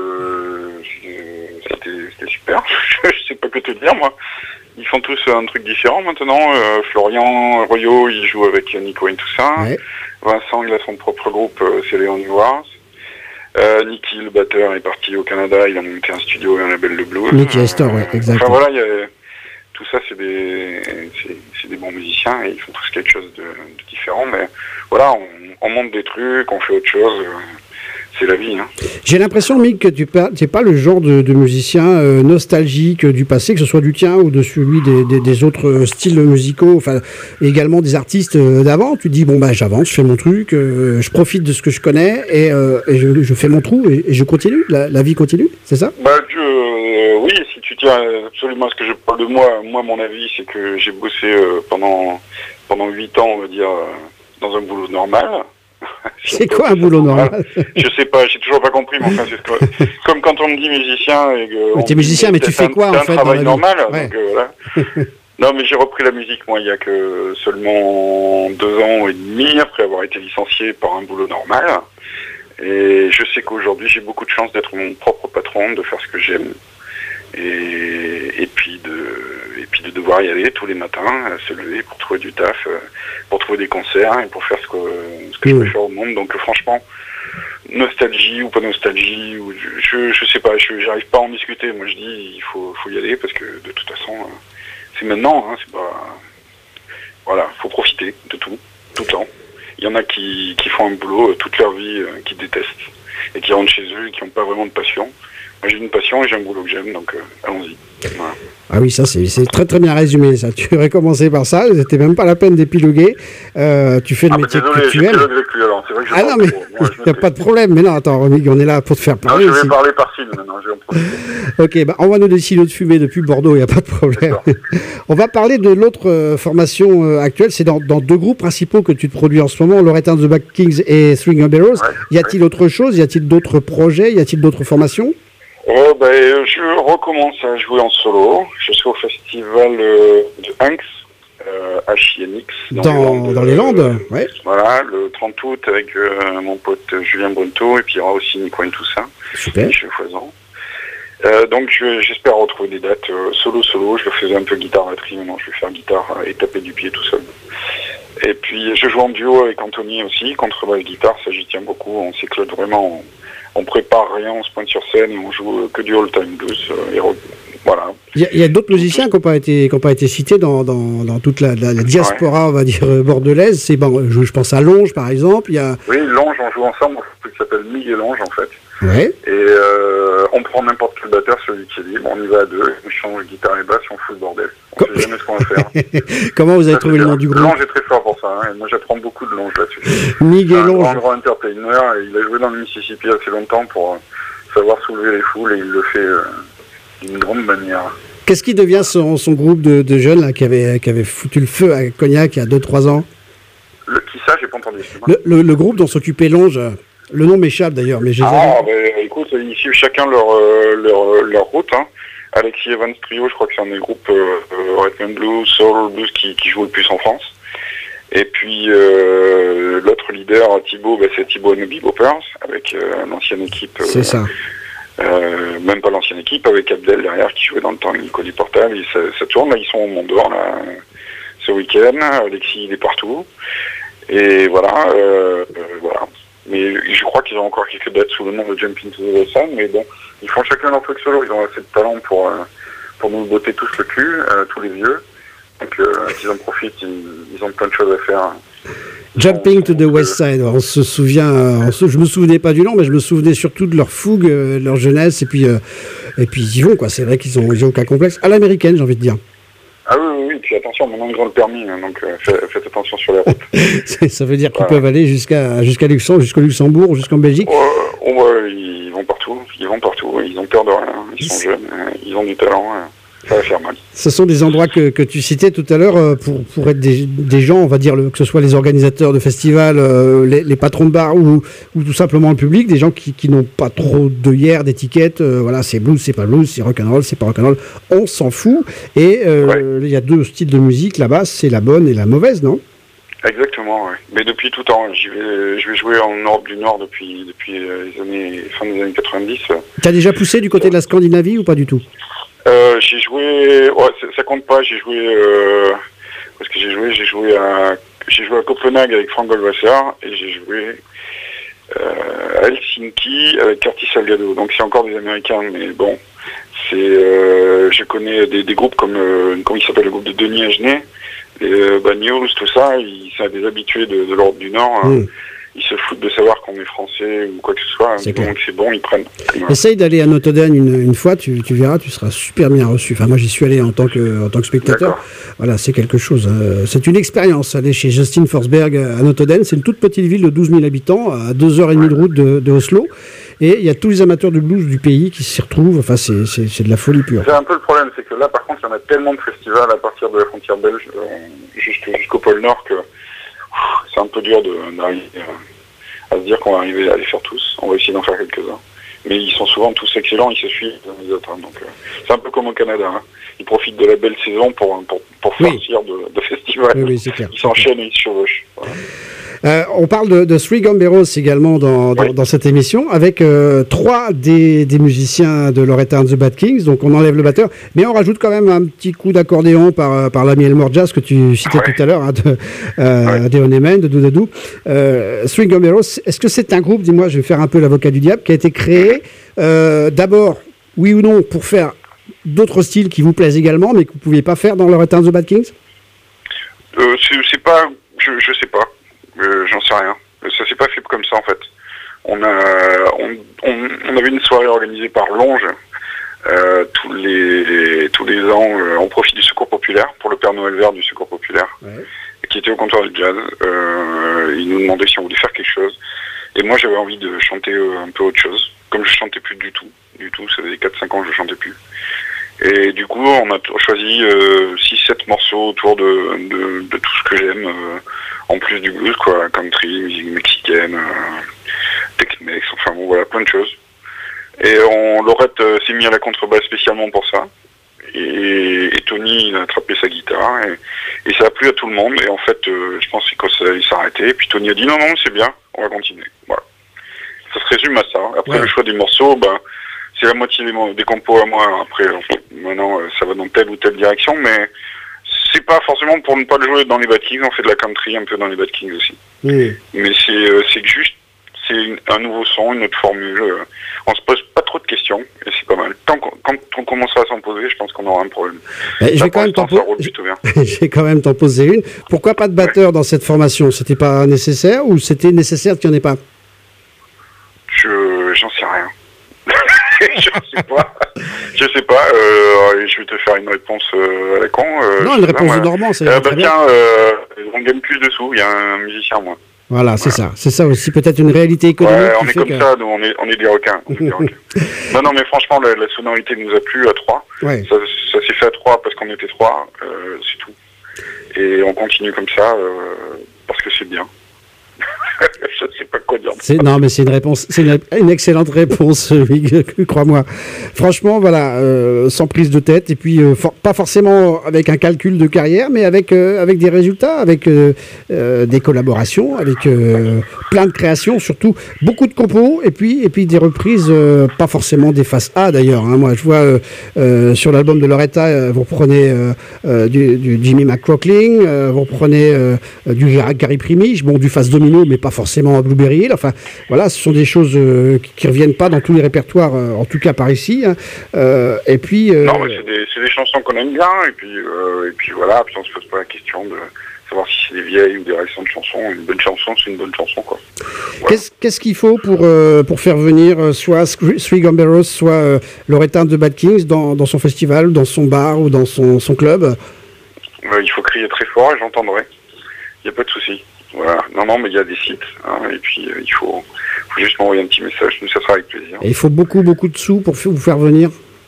c'était super. Je sais pas que te dire, moi. Ils font tous un truc différent maintenant. Florian Royo, il joue avec Nico et tout ça. Ouais. Vincent, il a son propre groupe, c'est Léon Wars. Nicky, le batteur, est parti au Canada, il a monté un studio et un label de blues. Nicky Astor, ouais, exactement. Enfin voilà, tout ça, c'est des bons musiciens et ils font tous quelque chose de différent. Mais voilà, on monte des trucs, on fait autre chose. C'est la vie. Hein. J'ai l'impression, Mick, que tu n'es pas le genre de musicien nostalgique du passé, que ce soit du tien ou de celui des autres styles musicaux, enfin également des artistes d'avant. Tu te dis, j'avance, je fais mon truc, je profite de ce que je connais et je fais mon trou et je continue. La vie continue, c'est ça? Oui, si tu tiens absolument à ce que je parle de moi, mon avis, c'est que j'ai bossé pendant 8 ans, on va dire, dans un boulot normal. C'est quoi un boulot normal? Je sais pas, j'ai toujours pas compris, mais enfin, c'est comme quand on me dit musicien. Tu es musicien, mais tu fais quoi en fait? C'est un travail normal, ouais. Donc voilà. Non, mais j'ai repris la musique, moi, il y a que seulement 2 ans et demi, après avoir été licencié par un boulot normal. Et je sais qu'aujourd'hui, j'ai beaucoup de chance d'être mon propre patron, de faire ce que j'aime. Et puis de devoir y aller tous les matins, se lever pour trouver du taf, pour trouver des concerts et pour faire ce que je peux faire au monde. Donc franchement, nostalgie ou pas nostalgie, ou je sais pas, j'arrive pas à en discuter. Moi je dis il faut y aller parce que de toute façon c'est maintenant, hein, c'est pas, voilà, faut profiter de tout. tout le temps. Il y en a qui font un boulot toute leur vie qu'ils détestent et qui rentrent chez eux et qui n'ont pas vraiment de passion. Moi, j'ai une passion et j'ai un boulot que j'aime, donc allons-y. Voilà. Ah oui, ça c'est très très bien résumé, ça. Tu aurais commencé par ça, c'était même pas la peine d'épiloguer. Tu fais le métier que tu aimes. C'est vrai que non, mais il n'y a pas de problème. Mais non, attends, on est là pour te faire parler. Non, je vais parler par Sine maintenant, je vais en profiter. Ok, bah, envoie-nous des silos de fumée depuis Bordeaux, il n'y a pas de problème. On va parler de l'autre formation actuelle, c'est dans deux groupes principaux que tu te produis en ce moment, Loretta and the Bad Kings et String of Heroes. Y a-t-il autre chose? Y a-t-il d'autres projets? Y a-t-il d'autres formations? Je recommence à jouer en solo. Je suis au festival de Hanks, HINX. Dans les Landes, ouais. Voilà, le 30 août avec mon pote Julien Brunto, et puis il y aura aussi Nico et tout ça. Super. Chez Foisan. Donc j'espère retrouver des dates solo. Je faisais un peu guitare batterie, maintenant je vais faire guitare et taper du pied tout seul. Et puis je joue en duo avec Anthony aussi, contrebasse guitare, ça j'y tiens beaucoup, on s'éclate vraiment. On prépare rien, on se pointe sur scène et on joue que du all-time blues. Voilà. Il y a d'autres musiciens qui n'ont pas été cités dans toute la diaspora, on va dire, bordelaise. C'est bon, je pense à Longe, par exemple. Oui, Longe, on joue ensemble, qui s'appelle Miguel Longe, en fait. Ouais. Et on prend n'importe quel batteur, celui qui est libre, on y va à deux, on change guitare et basse, on fout le bordel. On sait jamais ce qu'on va faire. Comment vous avez trouvé le nom du groupe? Longe est très fort pour ça, hein, et moi j'apprends beaucoup de Longe là-dessus. Miguel Longe. Un grand entertainer, et il a joué dans le Mississippi assez longtemps pour savoir soulever les foules, et il le fait d'une grande manière. Qu'est-ce qui devient son groupe de jeunes là, qui avait foutu le feu à Cognac il y a 2-3 ans? Qui ça? J'ai pas entendu. Le groupe dont s'occupait Longe. Le nom m'échappe d'ailleurs, mais je les avais. Écoute, ils suivent chacun leur route. Hein. Alexis Evans Trio, je crois que c'est un des groupes Rhythm and Blues, Soul Blues qui joue le plus en France. Et puis l'autre leader, Thibaut, c'est Thibaut and the Beboppers, avec l'ancienne équipe. C'est ça. Même pas l'ancienne équipe, avec Abdel derrière qui jouait dans le temps Nico du Portable. Et ça tourne, là ils sont au Mont d'Or là, ce week-end. Alexis il est partout. Et voilà. Mais je crois qu'ils ont encore quelques dates sous le nom de Jump Into the Sun, mais bon, ils font chacun leur truc solo, ils ont assez de talent pour nous botter tous le cul, tous les vieux. Donc qu'ils en profitent, ils ont plein de choses à faire. Jumping to the West Side, on se souvient, je me souvenais pas du nom, mais je me souvenais surtout de leur fougue, de leur jeunesse, et puis ils y vont, quoi. C'est vrai qu'ils ont aucun complexe, à l'américaine, j'ai envie de dire. Ah oui, puis attention, maintenant ils ont le permis, hein, donc faites attention sur les routes. Ça veut dire qu'ils peuvent aller jusqu'au Luxembourg, jusqu'en Belgique. Ils vont partout, ils ont peur de rien, ils sont jeunes, ils ont du talent, ça va faire mal. Ce sont des endroits que tu citais tout à l'heure pour être des gens, on va dire, que ce soit les organisateurs de festivals, les patrons de bars ou tout simplement le public, des gens qui n'ont pas trop d'œillères, d'étiquettes, voilà, c'est blues, c'est pas blues, c'est rock'n'roll, c'est pas rock'n'roll, on s'en fout. Et il y a deux styles de musique là-bas, c'est la bonne et la mauvaise, non? Exactement, oui. Mais depuis tout temps, je vais jouer en Europe du Nord depuis les fin des années 90. Tu as déjà poussé du côté de la Scandinavie ou pas du tout? J'ai joué, ça compte pas, j'ai joué à Copenhague avec Frank Goldwasser et j'ai joué à Helsinki avec Curtis Salgado. Donc c'est encore des Américains, mais bon, je connais des groupes comme il s'appelle, le groupe de Denis Agenet, les Bad News, tout ça, ils sont des habitués de l'Europe du Nord. Ils se foutent de savoir qu'on est français ou quoi que ce soit. Donc c'est bon, ils prennent. Voilà. Essaye d'aller à Notre-Dame une fois, tu verras, tu seras super bien reçu. Enfin, moi j'y suis allé en tant que spectateur. D'accord. Voilà, c'est quelque chose. C'est une expérience. Aller chez Justin Forsberg à Notre-Dame, c'est une toute petite ville de 12 000 habitants, à 2h30 de route de Oslo. Et il y a tous les amateurs de blues du pays qui s'y retrouvent. Enfin, c'est de la folie pure. C'est un peu le problème, c'est que là, par contre, il y en a tellement de festivals à partir de la frontière belge, jusqu'au pôle Nord, que c'est un peu dur d'arriver à se dire qu'on va arriver à les faire tous. On va essayer d'en faire quelques-uns. Mais ils sont souvent tous excellents, ils se suivent les autres. Hein, donc c'est un peu comme au Canada. Hein. Ils profitent de la belle saison pour sortir de festivals. Oui, c'est clair. Ils s'enchaînent et ils se chevauchent. Voilà. On parle de Three Gamberos également dans cette émission, avec trois des musiciens de Loretta and the Bad Kings. Donc on enlève le batteur, mais on rajoute quand même un petit coup d'accordéon par l'ami Elmore Jazz que tu citais tout à l'heure, hein, de Onemen, de Doudadou. Three Gamberos, est-ce que c'est un groupe, dis-moi, je vais faire un peu l'avocat du diable, qui a été créé d'abord, oui ou non, pour faire d'autres styles qui vous plaisent également, mais que vous ne pouviez pas faire dans Loretta and the Bad Kings? C'est pas... Je sais pas. J'en sais rien. Ça s'est pas fait comme ça en fait. On avait une soirée organisée par Longe tous les ans en profit du Secours Populaire, pour le Père Noël Vert du Secours Populaire, qui était au comptoir du jazz. Ils nous demandaient si on voulait faire quelque chose. Et moi j'avais envie de chanter un peu autre chose. Comme je chantais plus du tout, ça faisait 4-5 ans que je chantais plus. Et du coup on a choisi 6-7 morceaux autour de tout ce que j'aime, en plus du blues, quoi, country, musique mexicaine, Tex-Mex, enfin bon voilà, plein de choses. Et Laurette s'est mis à la contrebasse spécialement pour ça. Et Tony, il a attrapé sa guitare et ça a plu à tout le monde. Et en fait, je pense qu'il s'est arrêté. Et puis Tony a dit non, c'est bien, on va continuer. Voilà. Ça se résume à ça. Après, le choix des morceaux, c'est la moitié des compos à moi. Après, maintenant, ça va dans telle ou telle direction, mais c'est pas forcément pour ne pas le jouer dans les Bad Kings. On fait de la country un peu dans les Bad Kings aussi. Mais c'est juste, c'est un nouveau son, une autre formule. On se pose pas trop de questions et c'est pas mal. Quand on commencera à s'en poser, je pense qu'on aura un problème. Je vais quand même t'en poser une. Pourquoi pas de batteur dans cette formation? C'était pas nécessaire ou c'était nécessaire qu'il n'y en ait pas? J'en sais rien. Je sais pas. Je vais te faire une réponse à la con. Non, une réponse de Normand, c'est très bien. On gagne plus de sous. Il y a un musicien moins. Voilà, c'est ça. C'est ça aussi, peut-être une réalité économique. Ouais, on est comme ça, nous, on est des requins. Non, mais franchement, la sonorité nous a plu à 3. Ouais. Ça s'est fait à 3 parce qu'on était 3, c'est tout. Et on continue comme ça parce que c'est bien. Je ne sais pas quoi dire. Non, mais c'est une réponse, c'est une excellente réponse, crois-moi. Franchement, voilà, sans prise de tête, et puis pas forcément avec un calcul de carrière, mais avec des résultats, avec des collaborations, avec plein de créations, surtout beaucoup de compos, et puis des reprises, pas forcément des faces A d'ailleurs. Hein. Moi, je vois sur l'album de Loretta, vous reprenez du Jimmy McCrockling, vous reprenez du Gary Primich, bon, du face domino, mais pas forcément à Blueberry Hill. Enfin, voilà, ce sont des choses qui reviennent pas dans tous les répertoires, en tout cas par ici. Hein. Et puis. Non, mais c'est des chansons qu'on aime bien, et puis voilà, puis on se pose pas la question de savoir si c'est des vieilles ou des récentes chansons. Une bonne chanson, c'est une bonne chanson, quoi. Voilà. Qu'est-ce qu'il faut pour faire venir soit Three Gamberos, soit Loretta de Bad Kings dans son festival, dans son bar ou dans son club? Il faut crier très fort et j'entendrai. Il n'y a pas de souci. Voilà. Non, mais il y a des sites, hein, et puis il faut juste m'envoyer un petit message, nous ça sera avec plaisir. Et il faut beaucoup de sous pour vous faire venir.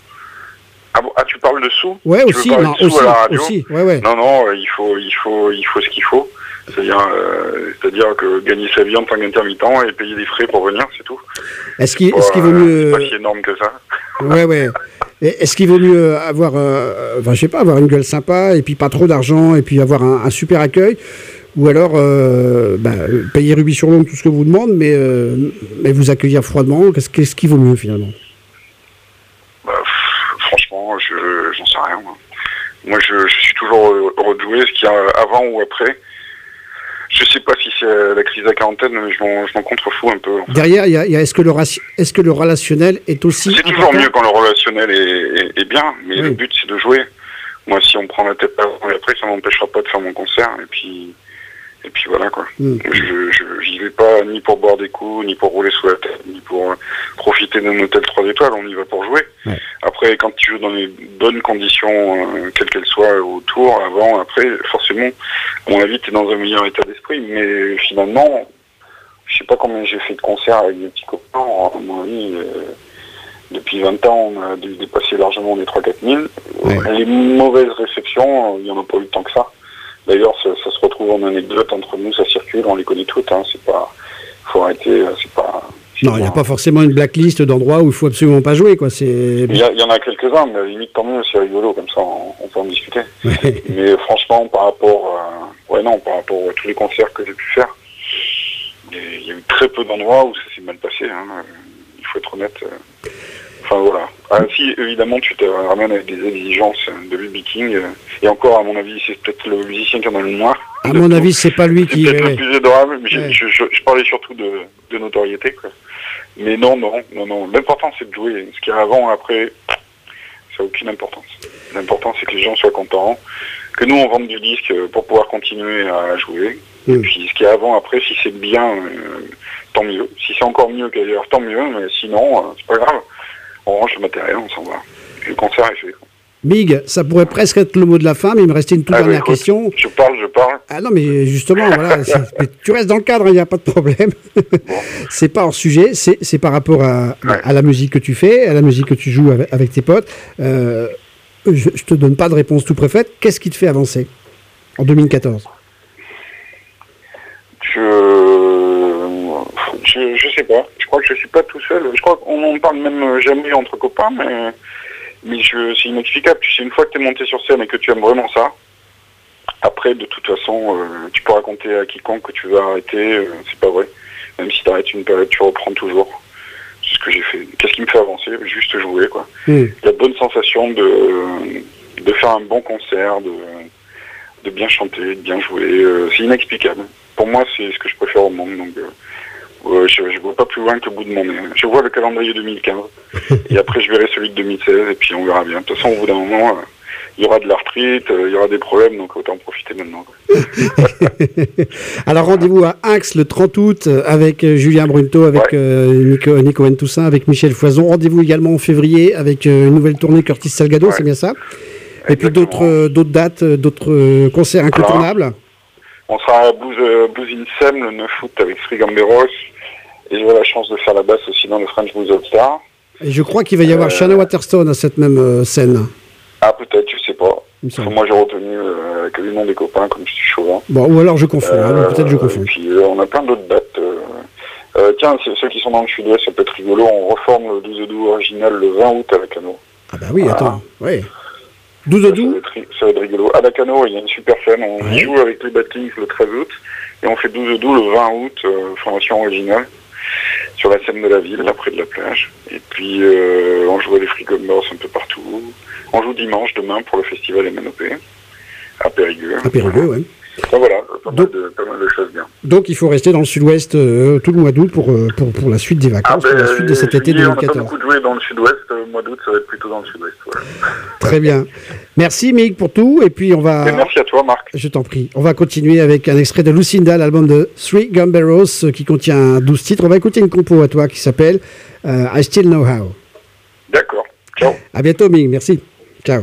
Ah, tu parles de sous? Ouais, aussi, non, aussi, à la radio aussi, ouais. Non, il faut ce qu'il faut. C'est-à-dire que gagner sa vie en tant qu'intermittent et payer des frais pour venir, c'est tout. Est-ce qu'il vaut mieux... C'est pas si énorme que ça. Ouais. Est-ce qu'il vaut mieux avoir, avoir une gueule sympa et puis pas trop d'argent et puis avoir un super accueil? Ou alors payer rubis sur l'ongle, tout ce que vous demande, mais vous accueillir froidement, qu'est-ce qui vaut mieux finalement? Franchement, j'en sais rien. Moi, je suis toujours heureux de jouer, ce qu'il y a avant ou après. Je sais pas si c'est la crise de la quarantaine, mais je m'en contrefous un peu. Derrière, il y a est-ce que le relationnel est aussi C'est toujours mieux quand le relationnel est bien, mais le but c'est de jouer. Moi, si on prend la tête avant et après, ça m'empêchera pas de faire mon concert, et puis voilà, quoi. J'y vais pas ni pour boire des coups, ni pour rouler sous la tête, ni pour profiter d'un hôtel 3 étoiles, on y va pour jouer. Ouais. Après, quand tu joues dans les bonnes conditions, quelles qu'elles soient, autour, avant, après, forcément, à mon avis, tu es dans un meilleur état d'esprit. Mais finalement, je sais pas combien j'ai fait de concerts avec des petits copains, à mon avis, depuis 20 ans, on a dépassé largement les 3-4 000. Ouais. Les mauvaises réceptions, il n'y en a pas eu tant que ça. D'ailleurs, ça se retrouve en anecdote entre nous, ça circule, on les connaît toutes. Hein, c'est pas, faut arrêter, c'est pas. Non, il n'y a pas forcément une blacklist d'endroits où il faut absolument pas jouer, quoi. Il y en a quelques-uns, mais à la limite tant mieux, c'est rigolo, comme ça, on peut en discuter. Mais franchement, par rapport à tous les concerts que j'ai pu faire, il y a eu très peu d'endroits où ça s'est mal passé. Hein, il faut être honnête. Enfin voilà. Si évidemment tu te ramènes avec des exigences de B.B. King, et encore à mon avis c'est peut-être le musicien qui en a le moins. À mon avis c'est pas lui qui... C'est peut-être le plus adorable, mais je parlais surtout de notoriété, quoi. Mais non, l'important c'est de jouer. Ce qu'il y a avant, après, ça n'a aucune importance. L'important c'est que les gens soient contents, que nous on vende du disque pour pouvoir continuer à jouer. Et puis ce qu'il y a avant, après, si c'est bien, tant mieux. Si c'est encore mieux qu'ailleurs, tant mieux. Mais sinon, c'est pas grave. On range le matériel, on s'en va. Et le concert est fait. Big, ça pourrait presque être le mot de la fin, mais il me restait une toute dernière question. Je parle. Ah non, mais justement, voilà, tu restes dans le cadre, il n'y a pas de problème. Bon. C'est pas hors sujet, c'est par rapport à la musique que tu fais, à la musique que tu joues avec tes potes. Je te donne pas de réponse tout préfète. Qu'est-ce qui te fait avancer en 2014 ? Je sais pas. Je crois que je suis pas tout seul. Je crois qu'on n'en parle même jamais entre copains, mais c'est inexplicable. Tu sais, une fois que tu es monté sur scène et que tu aimes vraiment ça, après, de toute façon, tu peux raconter à quiconque que tu vas arrêter, c'est pas vrai. Même si tu arrêtes une période, tu reprends toujours. C'est ce que j'ai fait. Qu'est-ce qui me fait avancer ? Juste jouer, quoi. La bonne sensation de faire un bon concert, de bien chanter, de bien jouer. C'est inexplicable. Pour moi, c'est ce que je préfère au monde. Donc, je vois pas plus loin que le bout de mon nez. Je vois le calendrier 2015. Et après, je verrai celui de 2016. Et puis, on verra bien. De toute façon, au bout d'un moment, il y aura de l'arthrite, il y aura des problèmes. Donc, autant en profiter maintenant. Alors, rendez-vous à Aix le 30 août avec Julien Brunto, avec Nico Toussaint, avec Michel Foison. Rendez-vous également en février avec une nouvelle tournée Curtis Salgado, c'est bien ça ? Et puis d'autres dates, d'autres concerts incontournables. Voilà. On sera à Blues in Sem le 9 août avec Free Gamberos. Et j'aurai la chance de faire la basse aussi dans le French Blues All Star. Et je crois qu'il va y avoir Shanna Waterstone à cette même scène. Ah, peut-être, je sais pas. Moi, j'ai retenu que le nom des copains, comme je suis chauvin. Bon, ou alors je confonds, peut-être je confonds. Et puis, on a plein d'autres dates. Tiens, ceux qui sont dans le sud-ouest, ça peut être rigolo. On reforme le 12 août original le 20 août à Lacano. Ah bah oui, attends, oui. 12 août. Ça va être rigolo. À Lacano, il y a une super scène. On joue avec les Bad Kings le 13 août. Et on fait 12 août le 20 août, formation originale, sur la scène de la ville, là près de la plage. Et puis, on joue à des Free Gamberos un peu partout. On joue dimanche, demain, pour le festival MNOP, à Périgueux. À Périgueux, oui. Enfin, voilà, pas mal de choses bien. Donc il faut rester dans le sud-ouest tout le mois d'août pour la suite des vacances, pour la suite de cet été 2014. On a pas beaucoup joué dans le sud-ouest, le mois d'août ça va être plutôt dans le sud-ouest. Voilà. Très bien. Merci Mick pour tout, et puis on va... merci à toi Marc. Je t'en prie. On va continuer avec un extrait de Lucinda, l'album de Three Gamberos, qui contient 12 titres. On va écouter une compo à toi qui s'appelle I Still Know How. D'accord. Ciao. À bientôt Mick, merci. Ciao.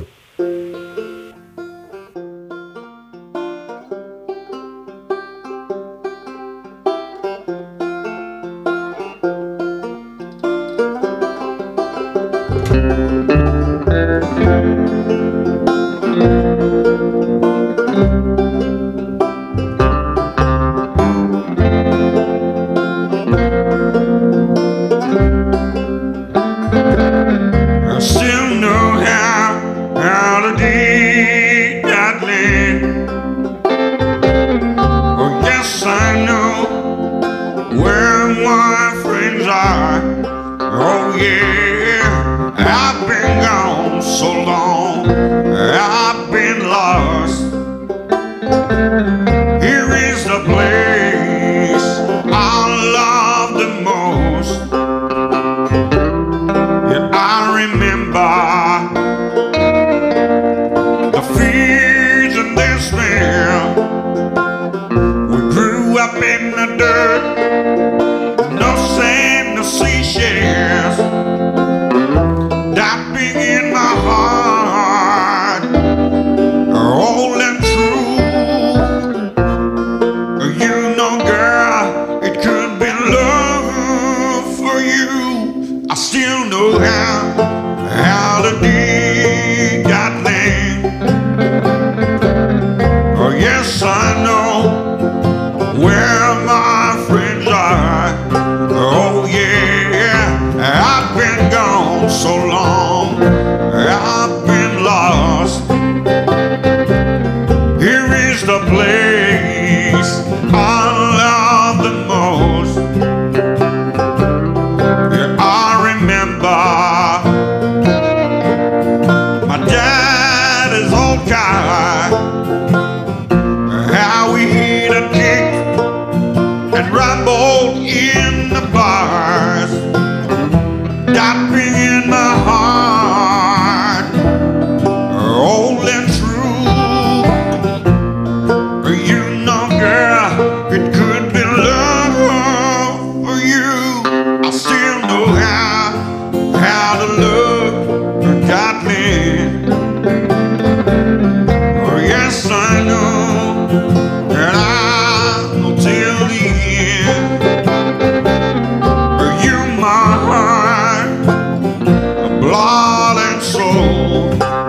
heart and soul.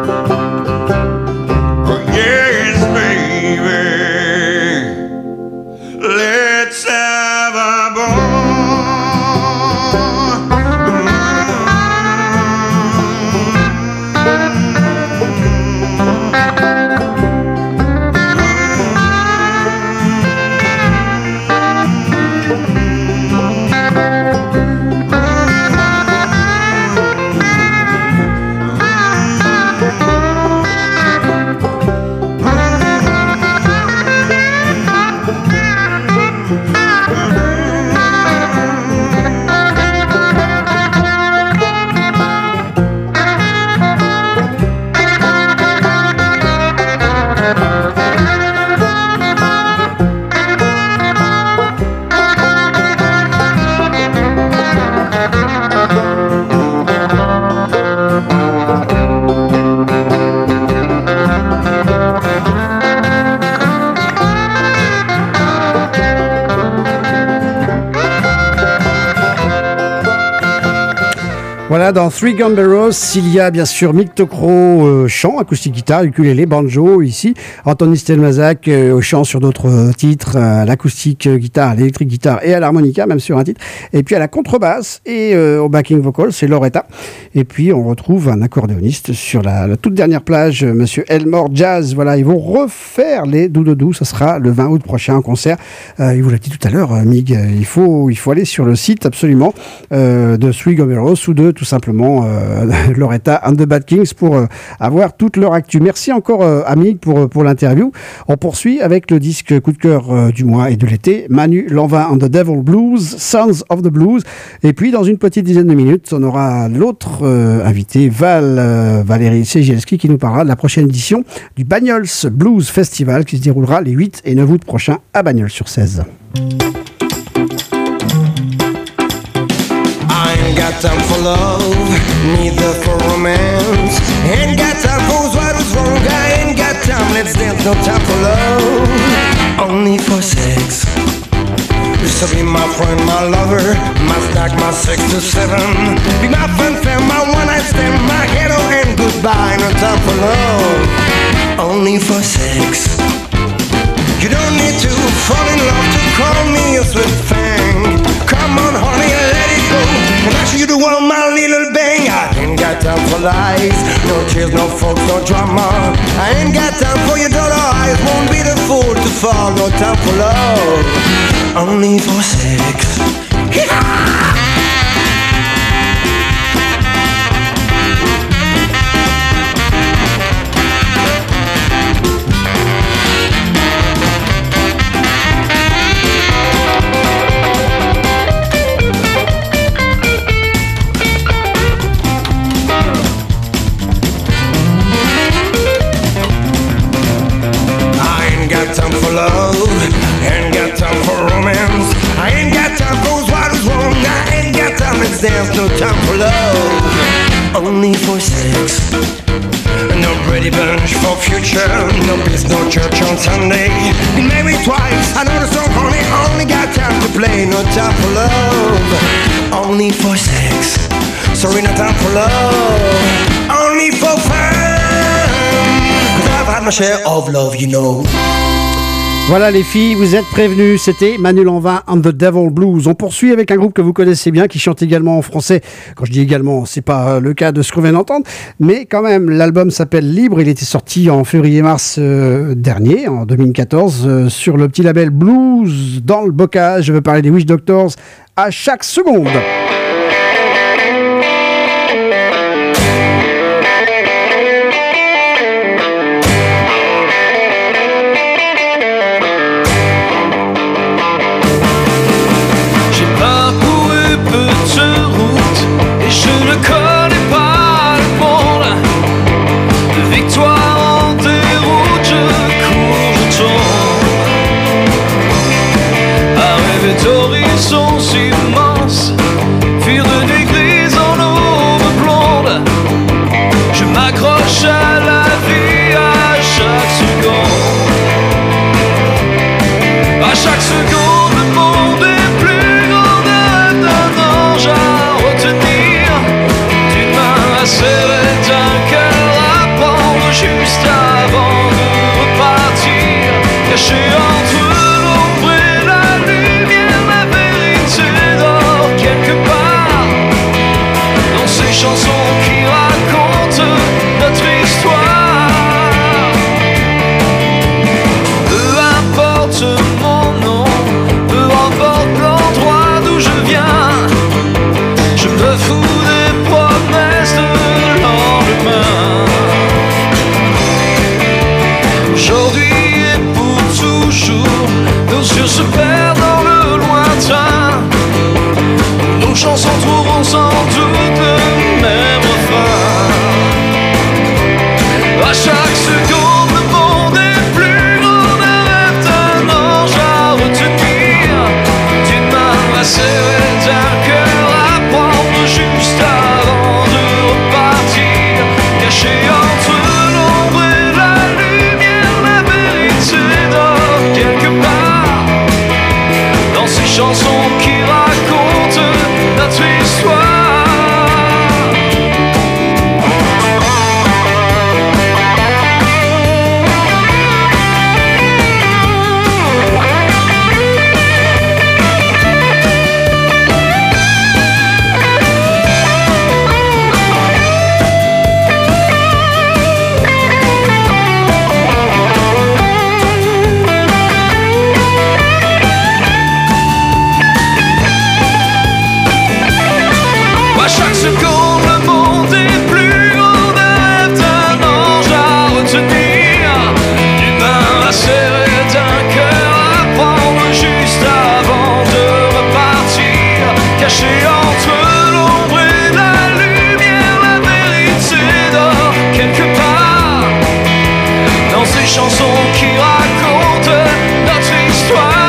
Yes, baby, let's have a ball. Voilà, dans Three Gun Barrels, il y a bien sûr Mick Tokro, chant, acoustique guitare, ukulélé, banjo ici, Anthony Stelmazak au chant sur d'autres titres, à l'acoustique guitare, à l'électrique guitare et à l'harmonica, même sur un titre, et puis à la contrebasse et au backing vocal, c'est Loretta. Et puis on retrouve un accordéoniste sur la toute dernière plage, monsieur Elmore Jazz. Voilà, ils vont refaire les Doudodou, ça sera le 20 août prochain en concert. Il vous l'a dit tout à l'heure, Mig, il faut aller sur le site absolument de Three Gun Barrels ou de tout simplement Loretta and the Bad Kings pour avoir toute leur actu. Merci encore à Mig pour l'interview. On poursuit avec le disque coup de cœur du mois et de l'été, Manu Lanvin and the Devil Blues, Sons of the Blues. Et puis dans une petite dizaine de minutes, on aura l'autre invité, Valérie Segielski, qui nous parlera de la prochaine édition du Bagnols Blues Festival qui se déroulera les 8 et 9 août prochains à Bagnols-sur-Cèze. Ain't got time for love, neither for romance. Ain't got time for what was wrong, I ain't got time, let's dance, no time for love, only for sex. Used to be my friend, my lover, my snack, my 6 to 7. Be my fun fan, my one night stand, my hello and goodbye, no time for love, only for sex. You don't need to fall in love to call me a sweet thing. Come on honey, let it go, and actually you do want my little bang. I ain't got time for lies, no tears, no folks, no drama. I ain't got time for your daughter eyes, won't be the fool to fall. No time for love, only for sex. Time for love, ain't got time for romance. I ain't got time for what is wrong. I ain't got time, let's dance, no time for love, only for sex. No Brady Bunch for future, no peace, no church on Sunday. Been married twice, I know the song honey, only got time to play. No time for love, only for sex. Sorry, no time for love, only for fun. 'Cause I've had my share of love, you know. Voilà les filles, vous êtes prévenues, c'était Manu Lanvin and the Devil Blues. On poursuit avec un groupe que vous connaissez bien, qui chante également en français. Quand je dis également, c'est pas le cas de ce qu'on vient d'entendre, mais quand même, l'album s'appelle Libre. Il était sorti en février-mars dernier, en 2014, sur le petit label Blues dans le bocage. Je veux parler des Witch Doctors à chaque seconde. Seule chaque seconde, le monde est plus grand d'un rêve, d'un ange à retenir, d'humain à serrer, d'un cœur à prendre juste avant de repartir, caché entre l'ombre et la lumière, la vérité dort quelque part dans ces chansons qui racontent notre histoire.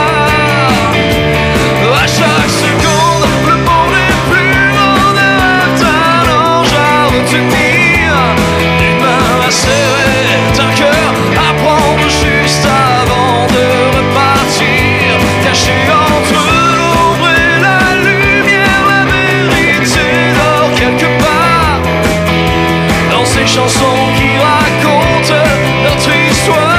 À chaque seconde, le monde est plus grand d'un rêve, d'un ange à retenir, d'humain à serrer, d'un cœur à prendre juste avant de repartir, caché entre l'ombre et la lumière, la vérité dort quelque part dans ces chansons qui racontent notre histoire.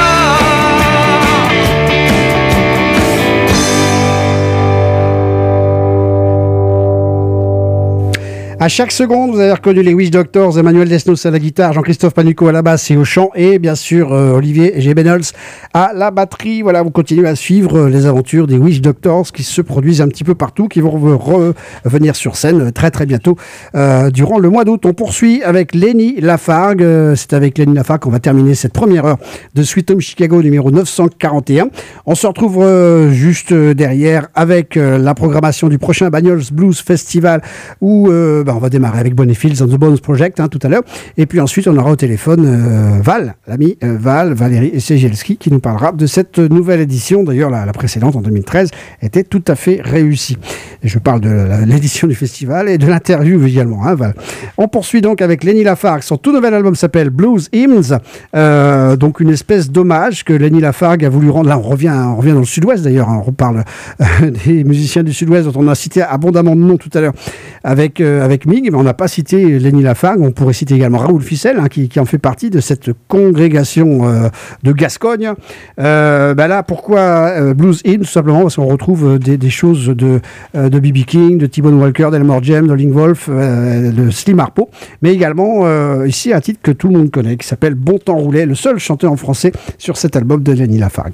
À chaque seconde, vous avez reconnu les Witch Doctors, Emmanuel Desnos à la guitare, Jean-Christophe Panucco à la basse et au chant, et bien sûr Olivier G. Benholz à la batterie. Voilà, vous continuez à suivre les aventures des Witch Doctors qui se produisent un petit peu partout, qui vont revenir sur scène très très bientôt durant le mois d'août. On poursuit avec Lenny Lafargue. C'est avec Lenny Lafargue qu'on va terminer cette première heure de Sweet Home Chicago numéro 941. On se retrouve juste derrière avec la programmation du prochain Bagnols Blues Festival où on va démarrer avec Bonneyfields and the Bones Project tout à l'heure. Et puis ensuite, on aura au téléphone Val, l'ami Valérie Segelski, qui nous parlera de cette nouvelle édition. D'ailleurs, la précédente, en 2013, était tout à fait réussie. Et je parle de l'édition du festival et de l'interview également, Val. On poursuit donc avec Lenny Lafargue. Son tout nouvel album s'appelle Blues Hymns. Donc une espèce d'hommage que Lenny Lafargue a voulu rendre. Là, on revient dans le sud-ouest d'ailleurs. On reparle des musiciens du sud-ouest dont on a cité abondamment de noms tout à l'heure avec Mig, mais on n'a pas cité Lenny Lafargue. On pourrait citer également Raoul Ficel, qui en fait partie de cette congrégation de Gascogne. Là, pourquoi Blues Hymns? Tout simplement parce qu'on retrouve des choses de B.B. King, de T-Bone Walker, d'Elmore James, de Link Wolf, de Slim Harpo, mais également ici un titre que tout le monde connaît, qui s'appelle Bon Temps Roulé, le seul chanteur en français sur cet album de Lenny Lafargue.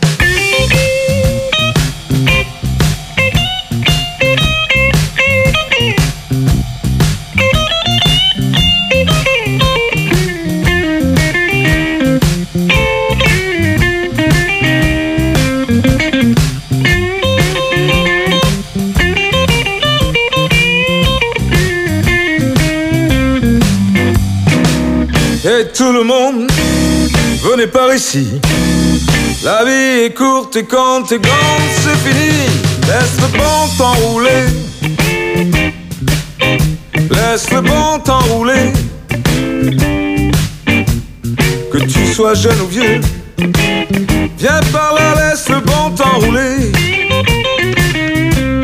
Et tout le monde, venez par ici. La vie est courte et quand t'es grande, c'est fini. Laisse le bon temps rouler. Laisse le bon temps rouler. Que tu sois jeune ou vieux, viens par là, laisse le bon temps rouler.